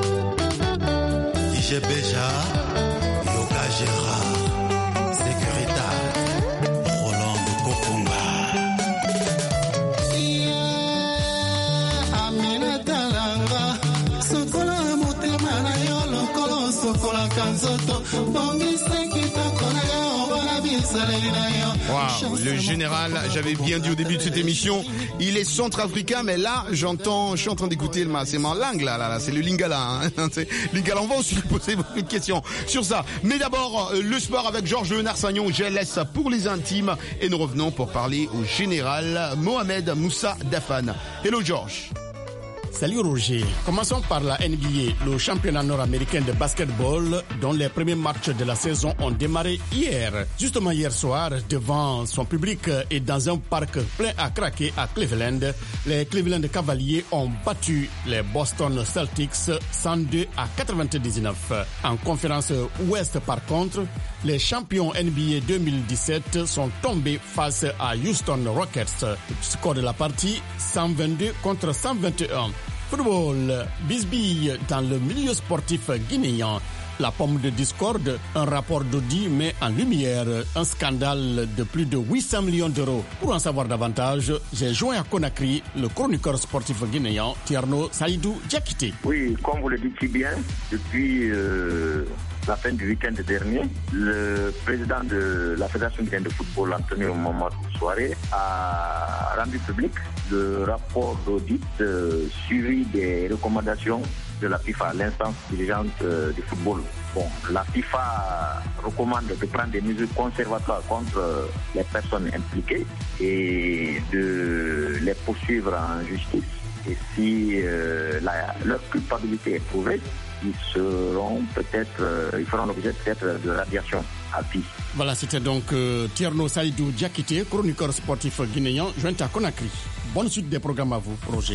DJ Beja Yoka Gérard Sécuritat Roland de Kokunga Amina Talanga Sokola motema na yo lokolo sokola kanzoto bongise kitoko na yo wala bisaleli na yo. Wow, le général, j'avais bien dit au début de cette émission, il est centrafricain, mais là, je suis en train d'écouter c'est mon langue là, c'est le lingala, hein. C'est lingala. On va aussi poser beaucoup de questions sur ça. Mais d'abord, le sport avec Georges Léonard Sagnon, GLS pour les intimes, et nous revenons pour parler au général Mohamed Moussa Dafane. Hello Georges. Salut Roger. Commençons par la NBA, le championnat nord-américain de basketball, dont les premiers matchs de la saison ont démarré hier. Justement hier soir, devant son public et dans un parc plein à craquer à Cleveland, les Cleveland Cavaliers ont battu les Boston Celtics 102-99. En conférence Ouest par contre, les champions NBA 2017 sont tombés face à Houston Rockets. Score de la partie 122-121. Football, bisbille dans le milieu sportif guinéen. La pomme de discorde, un rapport d'audit met en lumière un scandale de plus de 800 millions d'euros. Pour en savoir davantage, j'ai joint à Conakry le chroniqueur sportif guinéen Tierno Saïdou Diakité. Oui, comme vous le dites si bien, depuis la fin du week-end dernier, le président de la Fédération guinéenne de football, Antonio Mamadou Souaré, a rendu public le rapport d'audit suivi des recommandations de la FIFA, l'instance dirigeante du football. Bon, la FIFA recommande de prendre des mesures conservatoires contre les personnes impliquées et de les poursuivre en justice. Et si leur culpabilité est prouvée, ils feront l'objet peut-être de radiation à vie. Voilà, c'était donc Tierno Saïdou Diakité, chroniqueur sportif guinéen, joint à Conakry. Bonne suite des programmes à vous, Roger.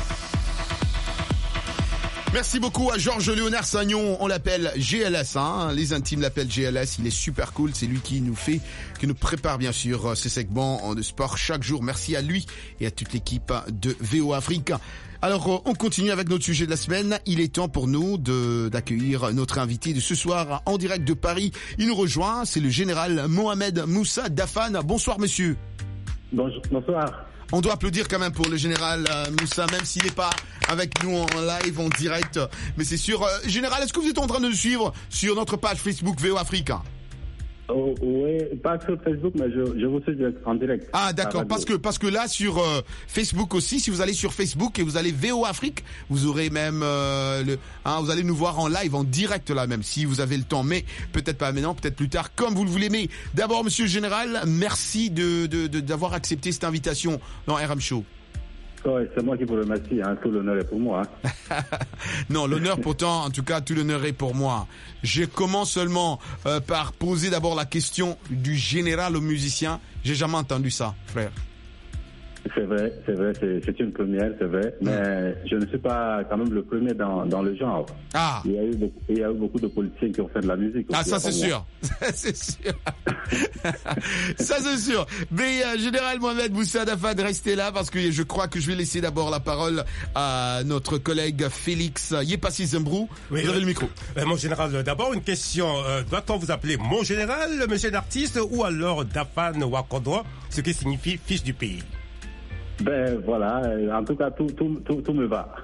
Merci beaucoup à Georges Léonard Sagnon, on l'appelle GLS, hein. Les intimes l'appellent GLS, il est super cool, c'est lui qui nous prépare bien sûr ces segments de sport chaque jour. Merci à lui et à toute l'équipe de VO Afrique. Alors, on continue avec notre sujet de la semaine. Il est temps pour nous d'accueillir notre invité de ce soir en direct de Paris. Il nous rejoint, c'est le général Mohamed Moussa Dafane. Bonsoir monsieur. Bonsoir. On doit applaudir quand même pour le général Moussa, même s'il n'est pas avec nous en live, en direct. Mais c'est sûr. Général, est-ce que vous êtes en train de nous suivre sur notre page Facebook VO Afrique? Oui, pas sur Facebook, mais je vous suis en direct. Ah d'accord, parce que là sur Facebook aussi, si vous allez sur Facebook et vous allez VO Afrique, vous aurez même vous allez nous voir en live, en direct là même, si vous avez le temps, mais peut-être pas maintenant, peut-être plus tard, comme vous le voulez. Mais d'abord, monsieur le général, merci d'avoir accepté cette invitation dans RM Show. Ouais, c'est moi qui vous remercie, hein. Tout l'honneur est pour moi. Non, l'honneur pourtant, en tout cas, tout l'honneur est pour moi. Je commence seulement par poser d'abord la question du général au musicien. J'ai jamais entendu ça, frère. C'est vrai, c'est une première, c'est vrai, mais je ne suis pas quand même le premier dans le genre. Ah. Il y a eu beaucoup de politiciens qui ont fait de la musique. Ah, ça c'est sûr. C'est sûr. Ça c'est sûr. Mais Général Mohamed Moussa Dafad, restez là parce que je crois que je vais laisser d'abord la parole à notre collègue Félix Yepassi Zembrou. Oui, vous avez le micro. Mon général, d'abord une question. Doit-on vous appeler mon général, monsieur l'artiste, ou alors Dafan Wakodwa, ce qui signifie fils du pays? Ben voilà, en tout cas tout me va.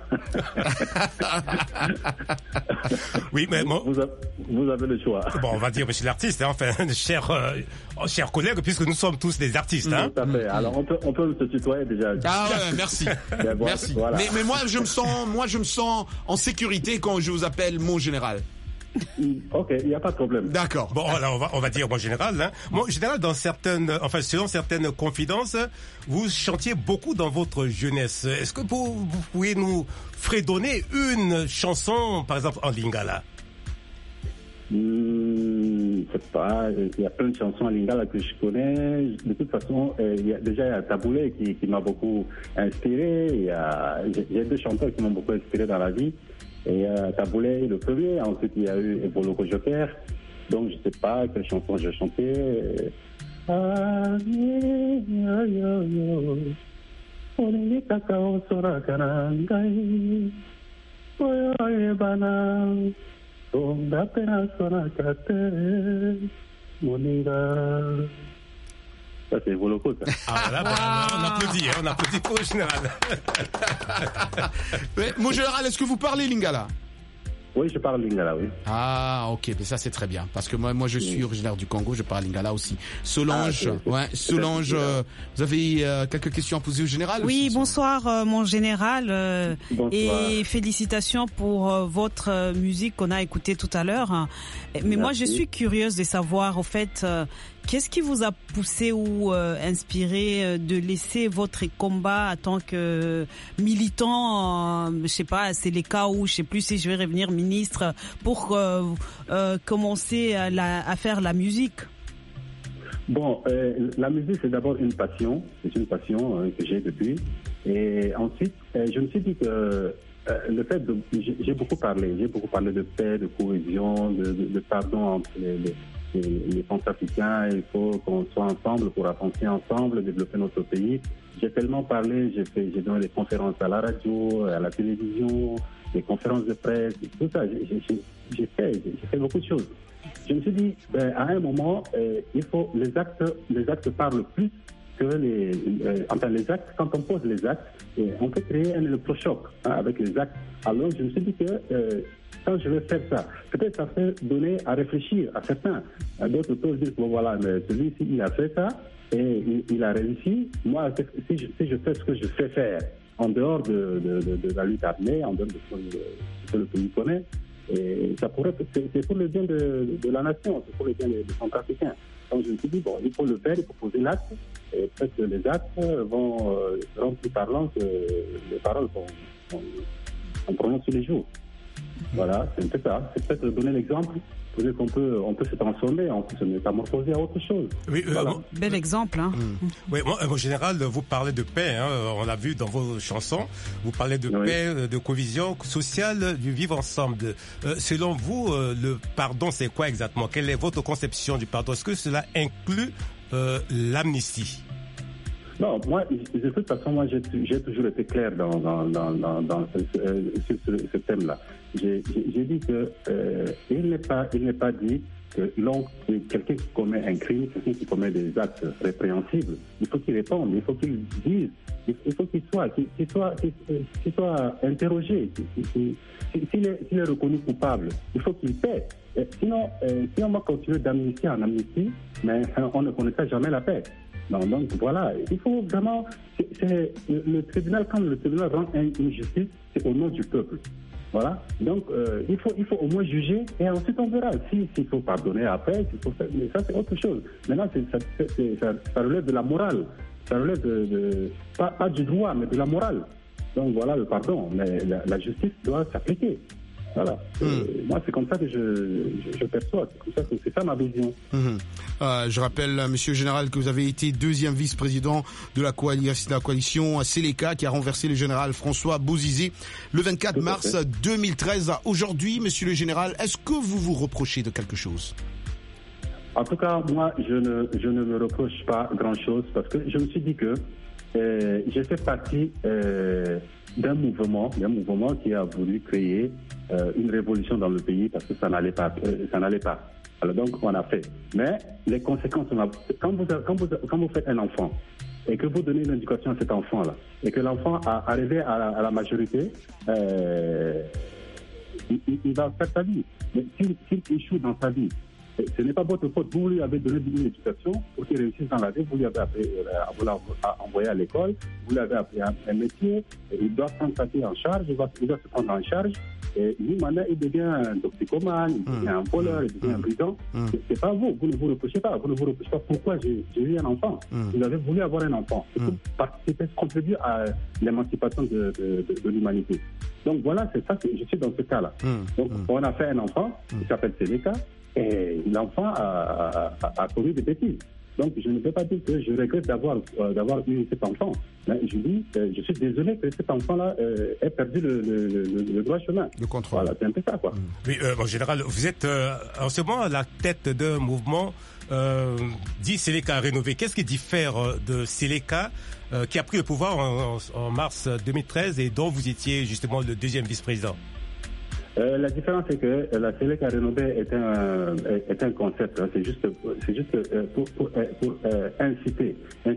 Oui, mais vous avez le choix. Bon, on va dire monsieur l'artiste, hein, enfin, chers collègues, puisque nous sommes tous des artistes. Hein. Tout à fait. Alors on peut se tutoyer déjà. Ah ouais, merci. Ben, merci. Voilà. Mais moi je me sens en sécurité quand je vous appelle mon général. Ok, il n'y a pas de problème. D'accord. Bon, alors on va dire mon général. Hein. Mon général, selon certaines confidences, vous chantiez beaucoup dans votre jeunesse. Est-ce que vous pouvez nous fredonner une chanson, par exemple, en lingala? Je sais pas, il y a plein de chansons en lingala que je connais. De toute façon, il y a Taboulé qui m'a beaucoup inspiré. J'ai deux chanteurs qui m'ont beaucoup inspiré dans la vie. Et Taboulé le premier, ensuite il y a eu Eboloko Joker. Donc je sais pas quelle chanson j'ai chanté. Ça, c'est Eboloko, ça. Ah là, on applaudit pour le général. Mais, mon général, est-ce que vous parlez lingala? Oui, je parle lingala, oui. Ah, ok, mais ça c'est très bien, parce que moi je suis originaire du Congo, je parle lingala aussi. Solange, Solange, vous avez quelques questions à poser au général? Oui, bonsoir mon général, bonsoir. Et félicitations pour votre musique qu'on a écoutée tout à l'heure. Mais moi je suis curieuse de savoir, au fait, qu'est-ce qui vous a poussé ou inspiré de laisser votre combat en tant que militant, je sais pas, c'est les cas où je sais plus si je vais revenir ministre, pour commencer à faire la musique? Bon, la musique c'est d'abord une passion, c'est une passion que j'ai depuis. Et ensuite, je me suis dit que le fait de, j'ai beaucoup parlé de paix, de cohésion, de pardon entre les Centrafricains. Il faut qu'on soit ensemble pour avancer ensemble, développer notre pays. J'ai tellement parlé, j'ai donné des conférences à la radio, à la télévision, des conférences de presse, tout ça. J'ai fait beaucoup de choses. Je me suis dit, à un moment, il faut les actes parlent plus que les actes. Quand on pose les actes, on peut créer un électrochoc avec les actes. Alors je me suis dit que quand je vais faire ça, peut-être ça fait donner à réfléchir à certains. D'autres peuvent dire, bon voilà, mais celui-ci il a fait ça et il a réussi. Moi, si je fais ce que je sais faire en dehors de la lutte armée, en dehors de ce que le pays connaît, et ça pourrait, c'est pour le bien de la nation, c'est pour le bien des Centrafricains. Donc je me suis dit, bon, il faut le faire, il faut poser l'acte, et peut-être que les actes seront plus parlants que les paroles qu'on prononce tous les jours. Voilà, c'est un peu ça. C'est peut-être donner l'exemple pour dire qu'on peut se transformer, on peut se métamorphoser à autre chose. Oui, voilà. Bel exemple. Hein. Oui, en général, vous parlez de paix, hein, on l'a vu dans vos chansons, vous parlez de paix, de cohésion sociale, du vivre ensemble. Selon vous, le pardon, c'est quoi exactement? Quelle est votre conception du pardon? Est-ce que cela inclut l'amnistie? Non, moi, de toute façon, moi, j'ai toujours été clair sur ce thème-là. J'ai dit que il n'est pas dit que quelqu'un qui commet un crime, quelqu'un qui commet des actes répréhensibles, il faut qu'il réponde, il faut qu'il dise, il faut qu'il soit interrogé. S'il est reconnu coupable, il faut qu'il paie. Sinon, si on va continuer d'amnistie en amnistie, mais on ne connaîtra jamais la paix. Non, donc voilà, il faut vraiment. C'est le tribunal, quand le tribunal rend une justice, c'est au nom du peuple. Voilà. Donc il faut au moins juger et ensuite on verra s'il faut pardonner après, s'il faut faire. Mais ça c'est autre chose. Maintenant ça relève de la morale. ça relève pas du droit, mais de la morale. Donc voilà le pardon, mais la justice doit s'appliquer. Voilà. Moi, c'est comme ça que je perçois. C'est ça ma vision. Je rappelle, Monsieur le Général, que vous avez été deuxième vice-président de la coalition Seleka, qui a renversé le général François Bozizé le 24 mars 2013. Aujourd'hui, Monsieur le Général, est-ce que vous vous reprochez de quelque chose? En tout cas, moi, je ne me reproche pas grand-chose parce que je me suis dit que j'ai fait partie d'un mouvement qui a voulu créer une révolution dans le pays parce que ça n'allait pas. Alors donc on a fait. Mais les conséquences, quand vous faites un enfant et que vous donnez une éducation à cet enfant-là et que l'enfant a arrivé à la majorité, il va faire sa vie. Mais s'il échoue dans sa vie, ce n'est pas votre faute. Vous lui avez donné une éducation pour qu'il réussisse dans la vie. Vous lui avez envoyé à l'école, vous lui avez appris un métier. Il doit prendre sa vie en charge, il doit se prendre en charge. Et lui, maintenant, il devient un toxicomane, il devient un voleur, il devient un brigand. C'est pas vous ne vous reprochez pas. Vous ne vous reprochez pas pourquoi j'ai eu un enfant. Vous avez voulu avoir un enfant. Pour participer, contribuer à l'émancipation de l'humanité. Donc voilà, c'est ça que je suis dans ce cas-là. Donc on a fait un enfant, il s'appelle Seleka. Et l'enfant a commis des bêtises. Donc, je ne peux pas dire que je regrette d'avoir eu cet enfant. Mais je dis, je suis désolé que cet enfant-là ait perdu le droit chemin. Le contrôle. Voilà, c'est un peu ça, quoi. Oui, en général, vous êtes en ce moment à la tête d'un mouvement dit Seleka Rénové. Qu'est-ce qui diffère de Seleka qui a pris le pouvoir en mars 2013 et dont vous étiez justement le deuxième vice-président? La différence, c'est que la Seleka Rénové est un concept. Hein. C'est juste pour inciter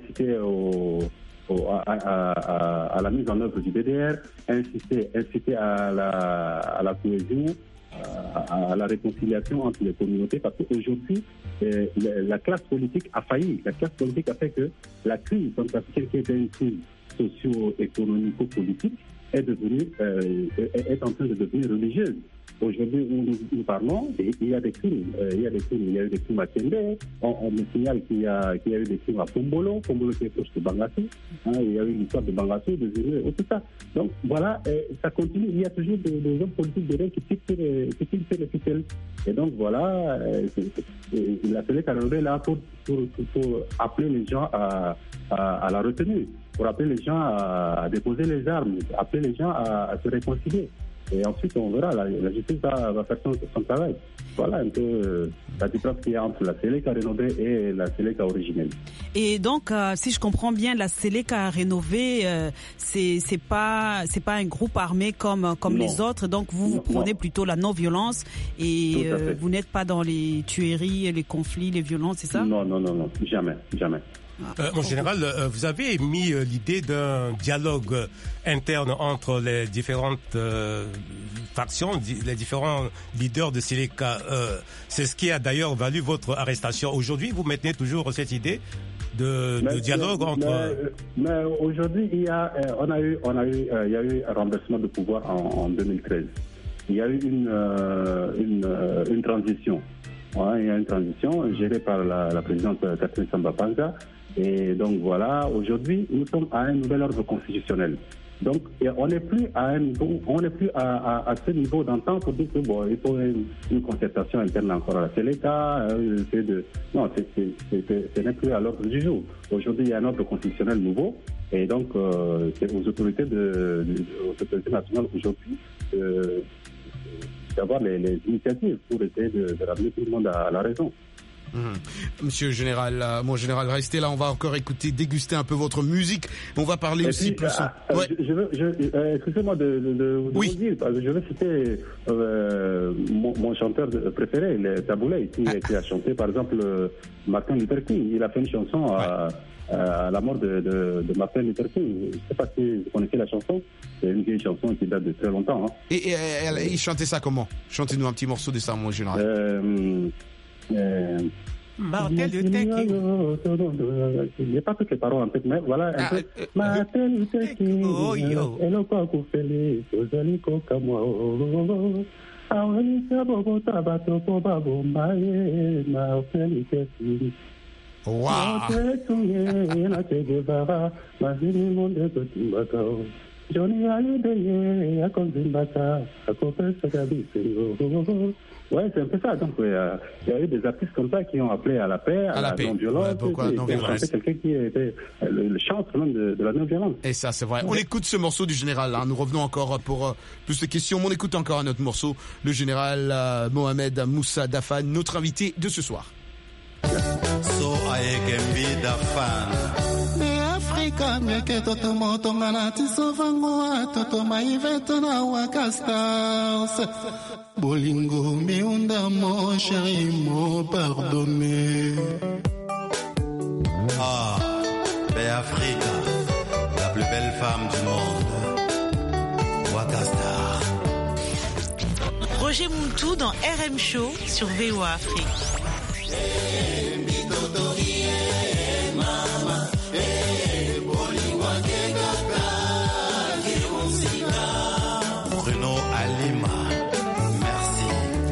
à la mise en œuvre du BDR, inciter à la cohésion, à la réconciliation entre les communautés, parce qu'aujourd'hui, la classe politique a failli. La classe politique a fait que la crise centrafricaine, qui était une crise socio-économico-politique, est en train de devenir religieuse. Aujourd'hui, où nous parlons, il y a des crimes. Il y a eu des crimes à Kende. On me signale qu'il y a eu des crimes à Pombolo qui est proche de Bangassou. Il y a eu l'histoire de Bangassou, de Zéné, et tout ça. Donc voilà, ça continue. Il y a toujours des hommes politiques derrière qui tirent les ficelles. Et donc voilà, la Seleka Rénové est là pour appeler les gens à la retenue, pour appeler les gens à déposer les armes, appeler les gens à se réconcilier. Et ensuite, on verra, la justice va faire son travail. Voilà un peu la différence qu'il y a entre la Seleka Rénové et la Seleka originelle. Et donc, si je comprends bien, la Seleka Rénové, c'est pas un groupe armé comme les autres. Donc, vous prenez plutôt la non-violence et vous n'êtes pas dans les tueries, les conflits, les violences, c'est ça? Non, jamais. En général, vous avez mis l'idée d'un dialogue interne entre les différentes factions, les différents leaders de Seleka. C'est ce qui a d'ailleurs valu votre arrestation. Aujourd'hui, vous maintenez toujours cette idée de dialogue entre... Mais aujourd'hui, il y a eu un renversement de pouvoir en 2013. Il y a eu une transition. Ouais, il y a une transition gérée par la présidente Catherine Samba-Panza. Et donc voilà, aujourd'hui, nous sommes à un nouvel ordre constitutionnel. Donc, on n'est plus à ce niveau d'entente pour dire que il faut une concertation interne encore à la Seleka. Non, ce n'est plus à l'ordre du jour. Aujourd'hui, il y a un ordre constitutionnel nouveau. Et donc, c'est aux autorités nationales aujourd'hui d'avoir les initiatives pour essayer de ramener tout le monde à la raison. Monsieur le Général, mon général, restez là, on va encore déguster un peu votre musique. On va parler aussi plus... excusez-moi de vous dire, je veux citer mon chanteur préféré, le Taboulay, qui a chanté par exemple Martin Luther King. Il a fait une chanson à la mort de Martin Luther King. Je ne sais pas si vous connaissez la chanson. C'est une vieille chanson qui date de très longtemps. Hein. Et il chantait ça comment? Chantez-nous un petit morceau de ça, mon général. Martin Luther King. Il n'y a pas toutes les paroles en tête, mais voilà un peu. Martin Luther King. Wow. Ouais, c'est un peu ça. Donc, il y a eu des artistes comme ça qui ont appelé à la paix, à la non-violence. Ouais, pourquoi non-violence? C'est quelqu'un qui était le chantre même de la non-violence. Et ça, c'est vrai. On écoute ce morceau du général. Hein. Nous revenons encore pour plus de questions. On écoute encore un autre morceau. Le général Mohamed Moussa Dafan, notre invité de ce soir. So Ayekembi Dafan. Afrika meke toto moto manati sovangoa toto maiveto na wakastars bolingo miunda mon chéri mo pardonner. Ah, Africa, la plus belle femme du monde, Wakastar. Roger Muntu dans RM Show sur VOA Afrique. Bruno Alima, merci.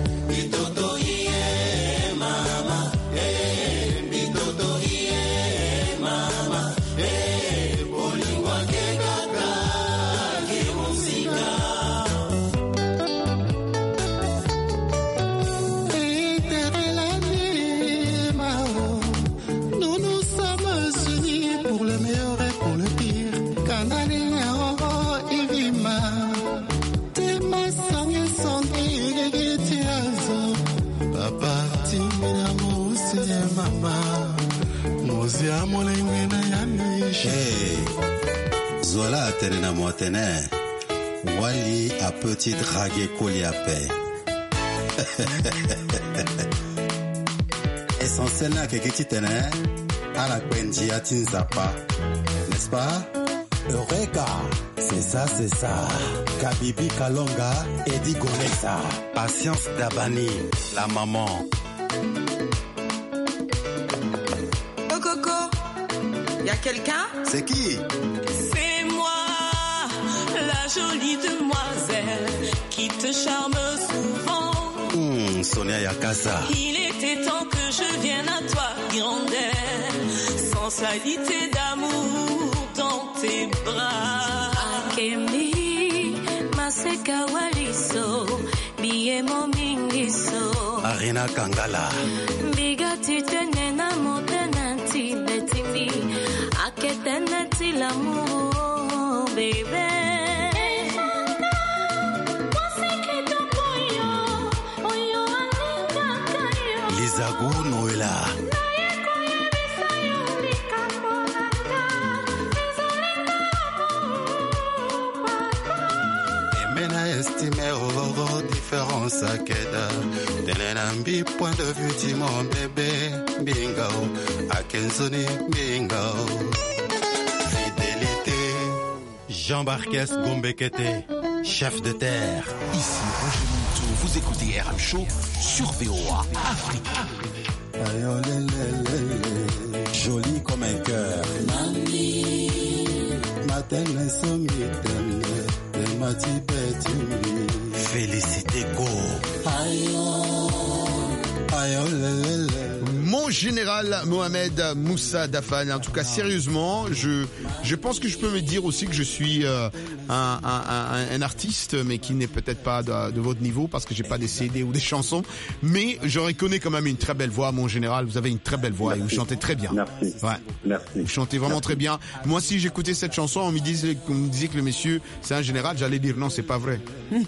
Hey, Zola a terena moitene, Wali a petit dragué Koliapé. Essentiel na kekiti tene, à la Kwenji a Tinzapa, n'est-ce pas? Eureka, c'est ça. Kabibi Kalonga, Eddie Gonessa, Patience Dabani, la maman. Y'a quelqu'un? C'est qui? C'est moi, la jolie demoiselle qui te charme souvent. Sonia Yakasa. Il était temps que je vienne à toi, hirondelle, sensualité d'amour dans tes bras. Akemi, Maseka Waliso, Biemo Mingiso, Arina Kangala. Bigati tenena motenanti betimi, aketenati l'amour, baby. Lizago Noela. Emena estimé au différence à Keda. Tenenambi point de vue de mon bébé. Bingao. Akenzoni Bingao. Fidélité. Jean Barques Gombekete. Chef de terre. Ici Roger Muntu, vous écoutez RM Show sur VOA Afrique. Joli comme un cœur. Félicité Go. Mon général Mohamed Moussa Dafan. En tout cas, sérieusement, je pense que je peux me dire aussi que je suis un artiste, mais qui n'est peut-être pas de votre niveau parce que j'ai pas des CD ou des chansons. Mais je reconnais quand même une très belle voix, mon général. Vous avez une très belle voix. Merci. Et vous chantez très bien. Merci. Ouais. Merci. Vous chantez vraiment très bien. Moi, si j'écoutais cette chanson, on me disait que le monsieur, c'est un général, j'allais dire non, c'est pas vrai.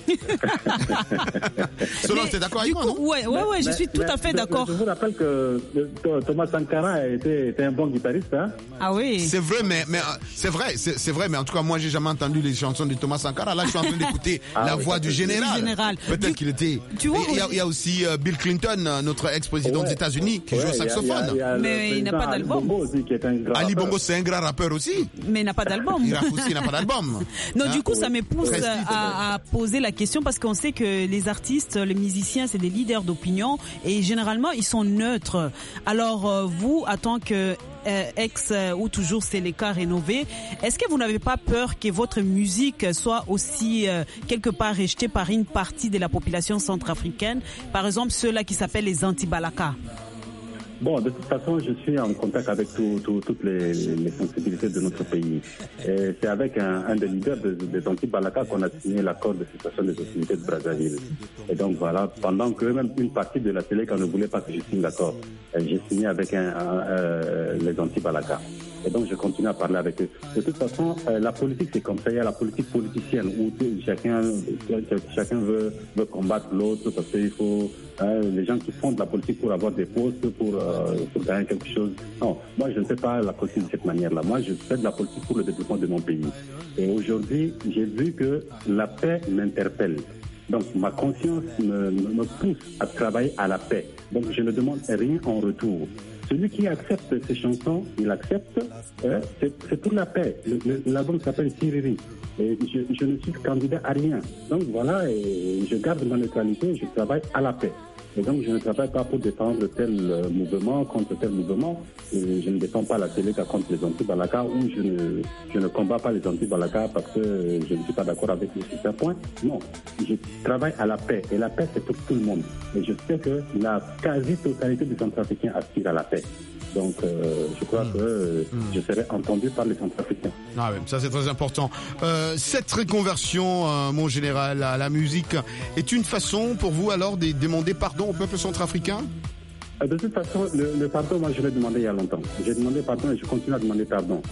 Selon, t'es d'accord avec moi, non? Ouais, je suis tout à fait d'accord. Je vous rappelle que Thomas Sankara était un bon guitariste, hein? Ah oui. C'est vrai, mais c'est vrai, mais en tout cas, moi, j'ai jamais entendu les chansons de Thomas Sankara. Là, je suis en train d'écouter la voix du général. Peut-être qu'il était. Tu vois, il y a aussi Bill Clinton, notre ex-président des États-Unis, qui joue au saxophone. Mais il n'a pas d'album. Ali Bongo, c'est un grand rappeur aussi. Mais il n'a pas d'album. Il n'a pas d'album. Non, du coup, ça me pousse à poser la question parce qu'on sait que les artistes, les musiciens, c'est des leaders d'opinion et généralement, ils sont neutres. Alors, vous, en tant que ex ou toujours Séléka rénové, est-ce que vous n'avez pas peur que votre musique soit aussi quelque part rejetée par une partie de la population centrafricaine, par exemple ceux-là qui s'appellent les anti-Balaka? Bon, de toute façon, je suis en contact avec toutes les sensibilités de notre pays. Et c'est avec un des leaders des anti-Balaka qu'on a signé l'accord de cessation des hostilités de Brazzaville. Et donc voilà, pendant que même une partie de la télé, quand ne voulait pas que je signe l'accord, j'ai signé avec les anti-Balaka. Et donc je continue à parler avec eux. De toute façon, la politique c'est comme ça, il y a la politique politicienne où chacun veut combattre l'autre parce qu'il faut les gens qui font de la politique pour avoir des postes, pour gagner quelque chose. Non, moi je ne fais pas la politique de cette manière-là. Moi je fais de la politique pour le développement de mon pays. Et aujourd'hui, j'ai vu que la paix m'interpelle. Donc ma conscience me pousse à travailler à la paix. Donc je ne demande rien en retour. Celui qui accepte ces chansons, il accepte, c'est pour la paix. L'album s'appelle Siriri. Et je ne suis candidat à rien. Donc voilà, et je garde ma neutralité, je travaille à la paix. Et donc je ne travaille pas pour défendre tel mouvement contre tel mouvement. Je ne défends pas la télé contre les anti-Balaka ou je ne combats pas les anti-Balaka parce que je ne suis pas d'accord avec eux sur certains points. Non, je travaille à la paix. Et la paix, c'est pour tout le monde. Et je sais que la quasi-totalité des Centrafricains aspirent à la paix. Donc, je crois que je serai entendu par les Centrafricains. Ah ouais, ça c'est très important. Cette reconversion, mon général, à la musique est une façon pour vous alors de demander pardon au peuple centrafricain ? De toute façon, le pardon, moi je l'ai demandé il y a longtemps. J'ai demandé pardon et je continue à demander pardon.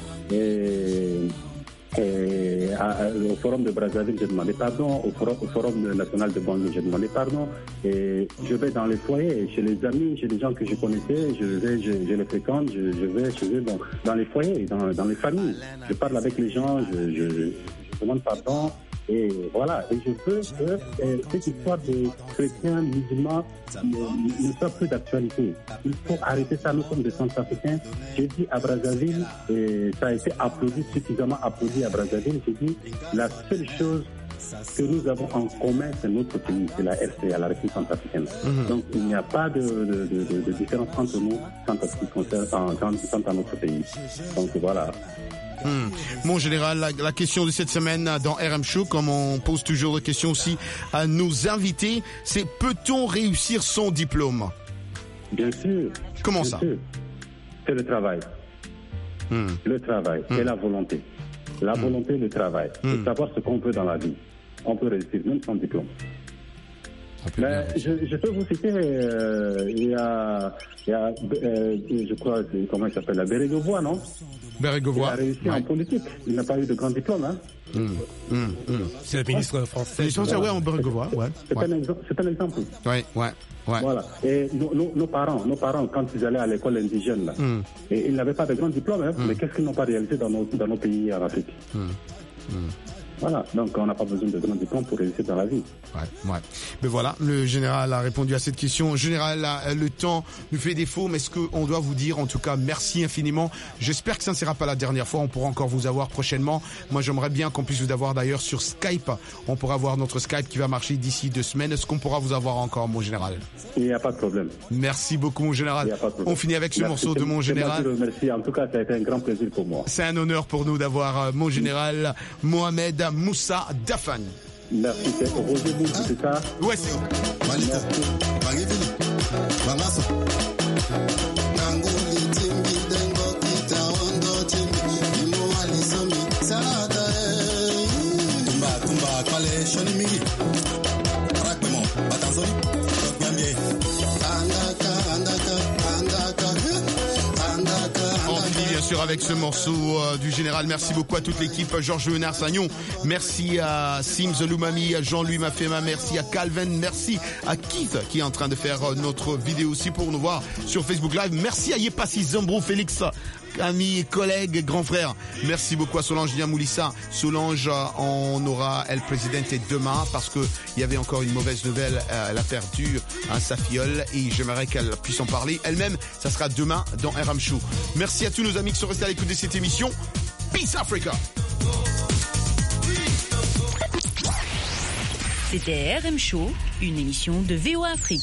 Au forum de Brazzaville, j'ai demandé pardon. Au forum national de Banlieue, j'ai demandé pardon. Et je vais dans les foyers, chez les amis, chez les gens que je connaissais, je les fréquente, je vais chez eux dans les foyers, dans les familles. Je parle avec les gens, je demande pardon. Et voilà, et je veux que cette histoire de chrétiens, musulmans ne soit plus d'actualité. Il faut arrêter ça, nous sommes des Centrafricains. J'ai dit à Brazzaville, et ça a été applaudi, suffisamment applaudi à Brazzaville, j'ai dit, la seule chose que nous avons en commun, c'est notre pays, c'est la RCA, la République centrafricaine. Donc il n'y a pas de différence entre nous quant à ce qui concerne quant à notre pays. Donc voilà. Mon général, la question de cette semaine dans RM Show, comme on pose toujours des questions aussi à nos invités, c'est peut-on réussir son diplôme ? Bien sûr. Comment bien ça sûr. C'est le travail. Le travail et la volonté. La volonté et le travail. Et savoir ce qu'on veut dans la vie. On peut réussir même sans diplôme. Mais je peux vous citer, il y a je crois, comment il s'appelle, la Bérégovois, non ? Bérégovois. Il a réussi en politique. Il n'a pas eu de grand diplôme, hein. C'est le ministre français. Ouais, en Bérégovois, ouais. C'est un exemple. Ouais. Voilà. Et nos parents, quand ils allaient à l'école indigène, là, et ils n'avaient pas de grand diplôme, hein, mais qu'est-ce qu'ils n'ont pas réalisé dans nos pays en Afrique ? Voilà, donc on n'a pas besoin de grands diplômes pour réussir dans la vie. Ouais. Mais voilà, le général a répondu à cette question. Général, le temps nous fait défaut, mais ce qu'on doit vous dire, en tout cas, merci infiniment. J'espère que ça ne sera pas la dernière fois. On pourra encore vous avoir prochainement. Moi, j'aimerais bien qu'on puisse vous avoir d'ailleurs sur Skype. On pourra avoir notre Skype qui va marcher d'ici 2 semaines. Est-ce qu'on pourra vous avoir encore, mon général ? Il n'y a pas de problème. Merci beaucoup, mon général. On finit avec ce morceau de mon général. Merci. En tout cas, ça a été un grand plaisir pour moi. C'est un honneur pour nous d'avoir mon général Mohamed Moussa Dafan. Merci, c'est Roger Moussa, c'est ça? Ouais, c'est avec ce morceau du général. Merci beaucoup à toute l'équipe, Georges Léonard Sagnon, merci à Sims Loumami, à Jean-Louis Mafema, merci à Calvin, merci à Keith qui est en train de faire notre vidéo aussi pour nous voir sur Facebook Live, merci à Yepassi Zambrou Félix, amis, collègues, grands frères. Merci beaucoup à Solange Niamoulissa. Solange, on aura El Presidente demain parce que il y avait encore une mauvaise nouvelle. Elle a perdu sa filleule et j'aimerais qu'elle puisse en parler elle-même. Ça sera demain dans RM Show. Merci à tous nos amis qui sont restés à l'écoute de cette émission. Peace Africa. C'était RM Show, une émission de VOA Afrique.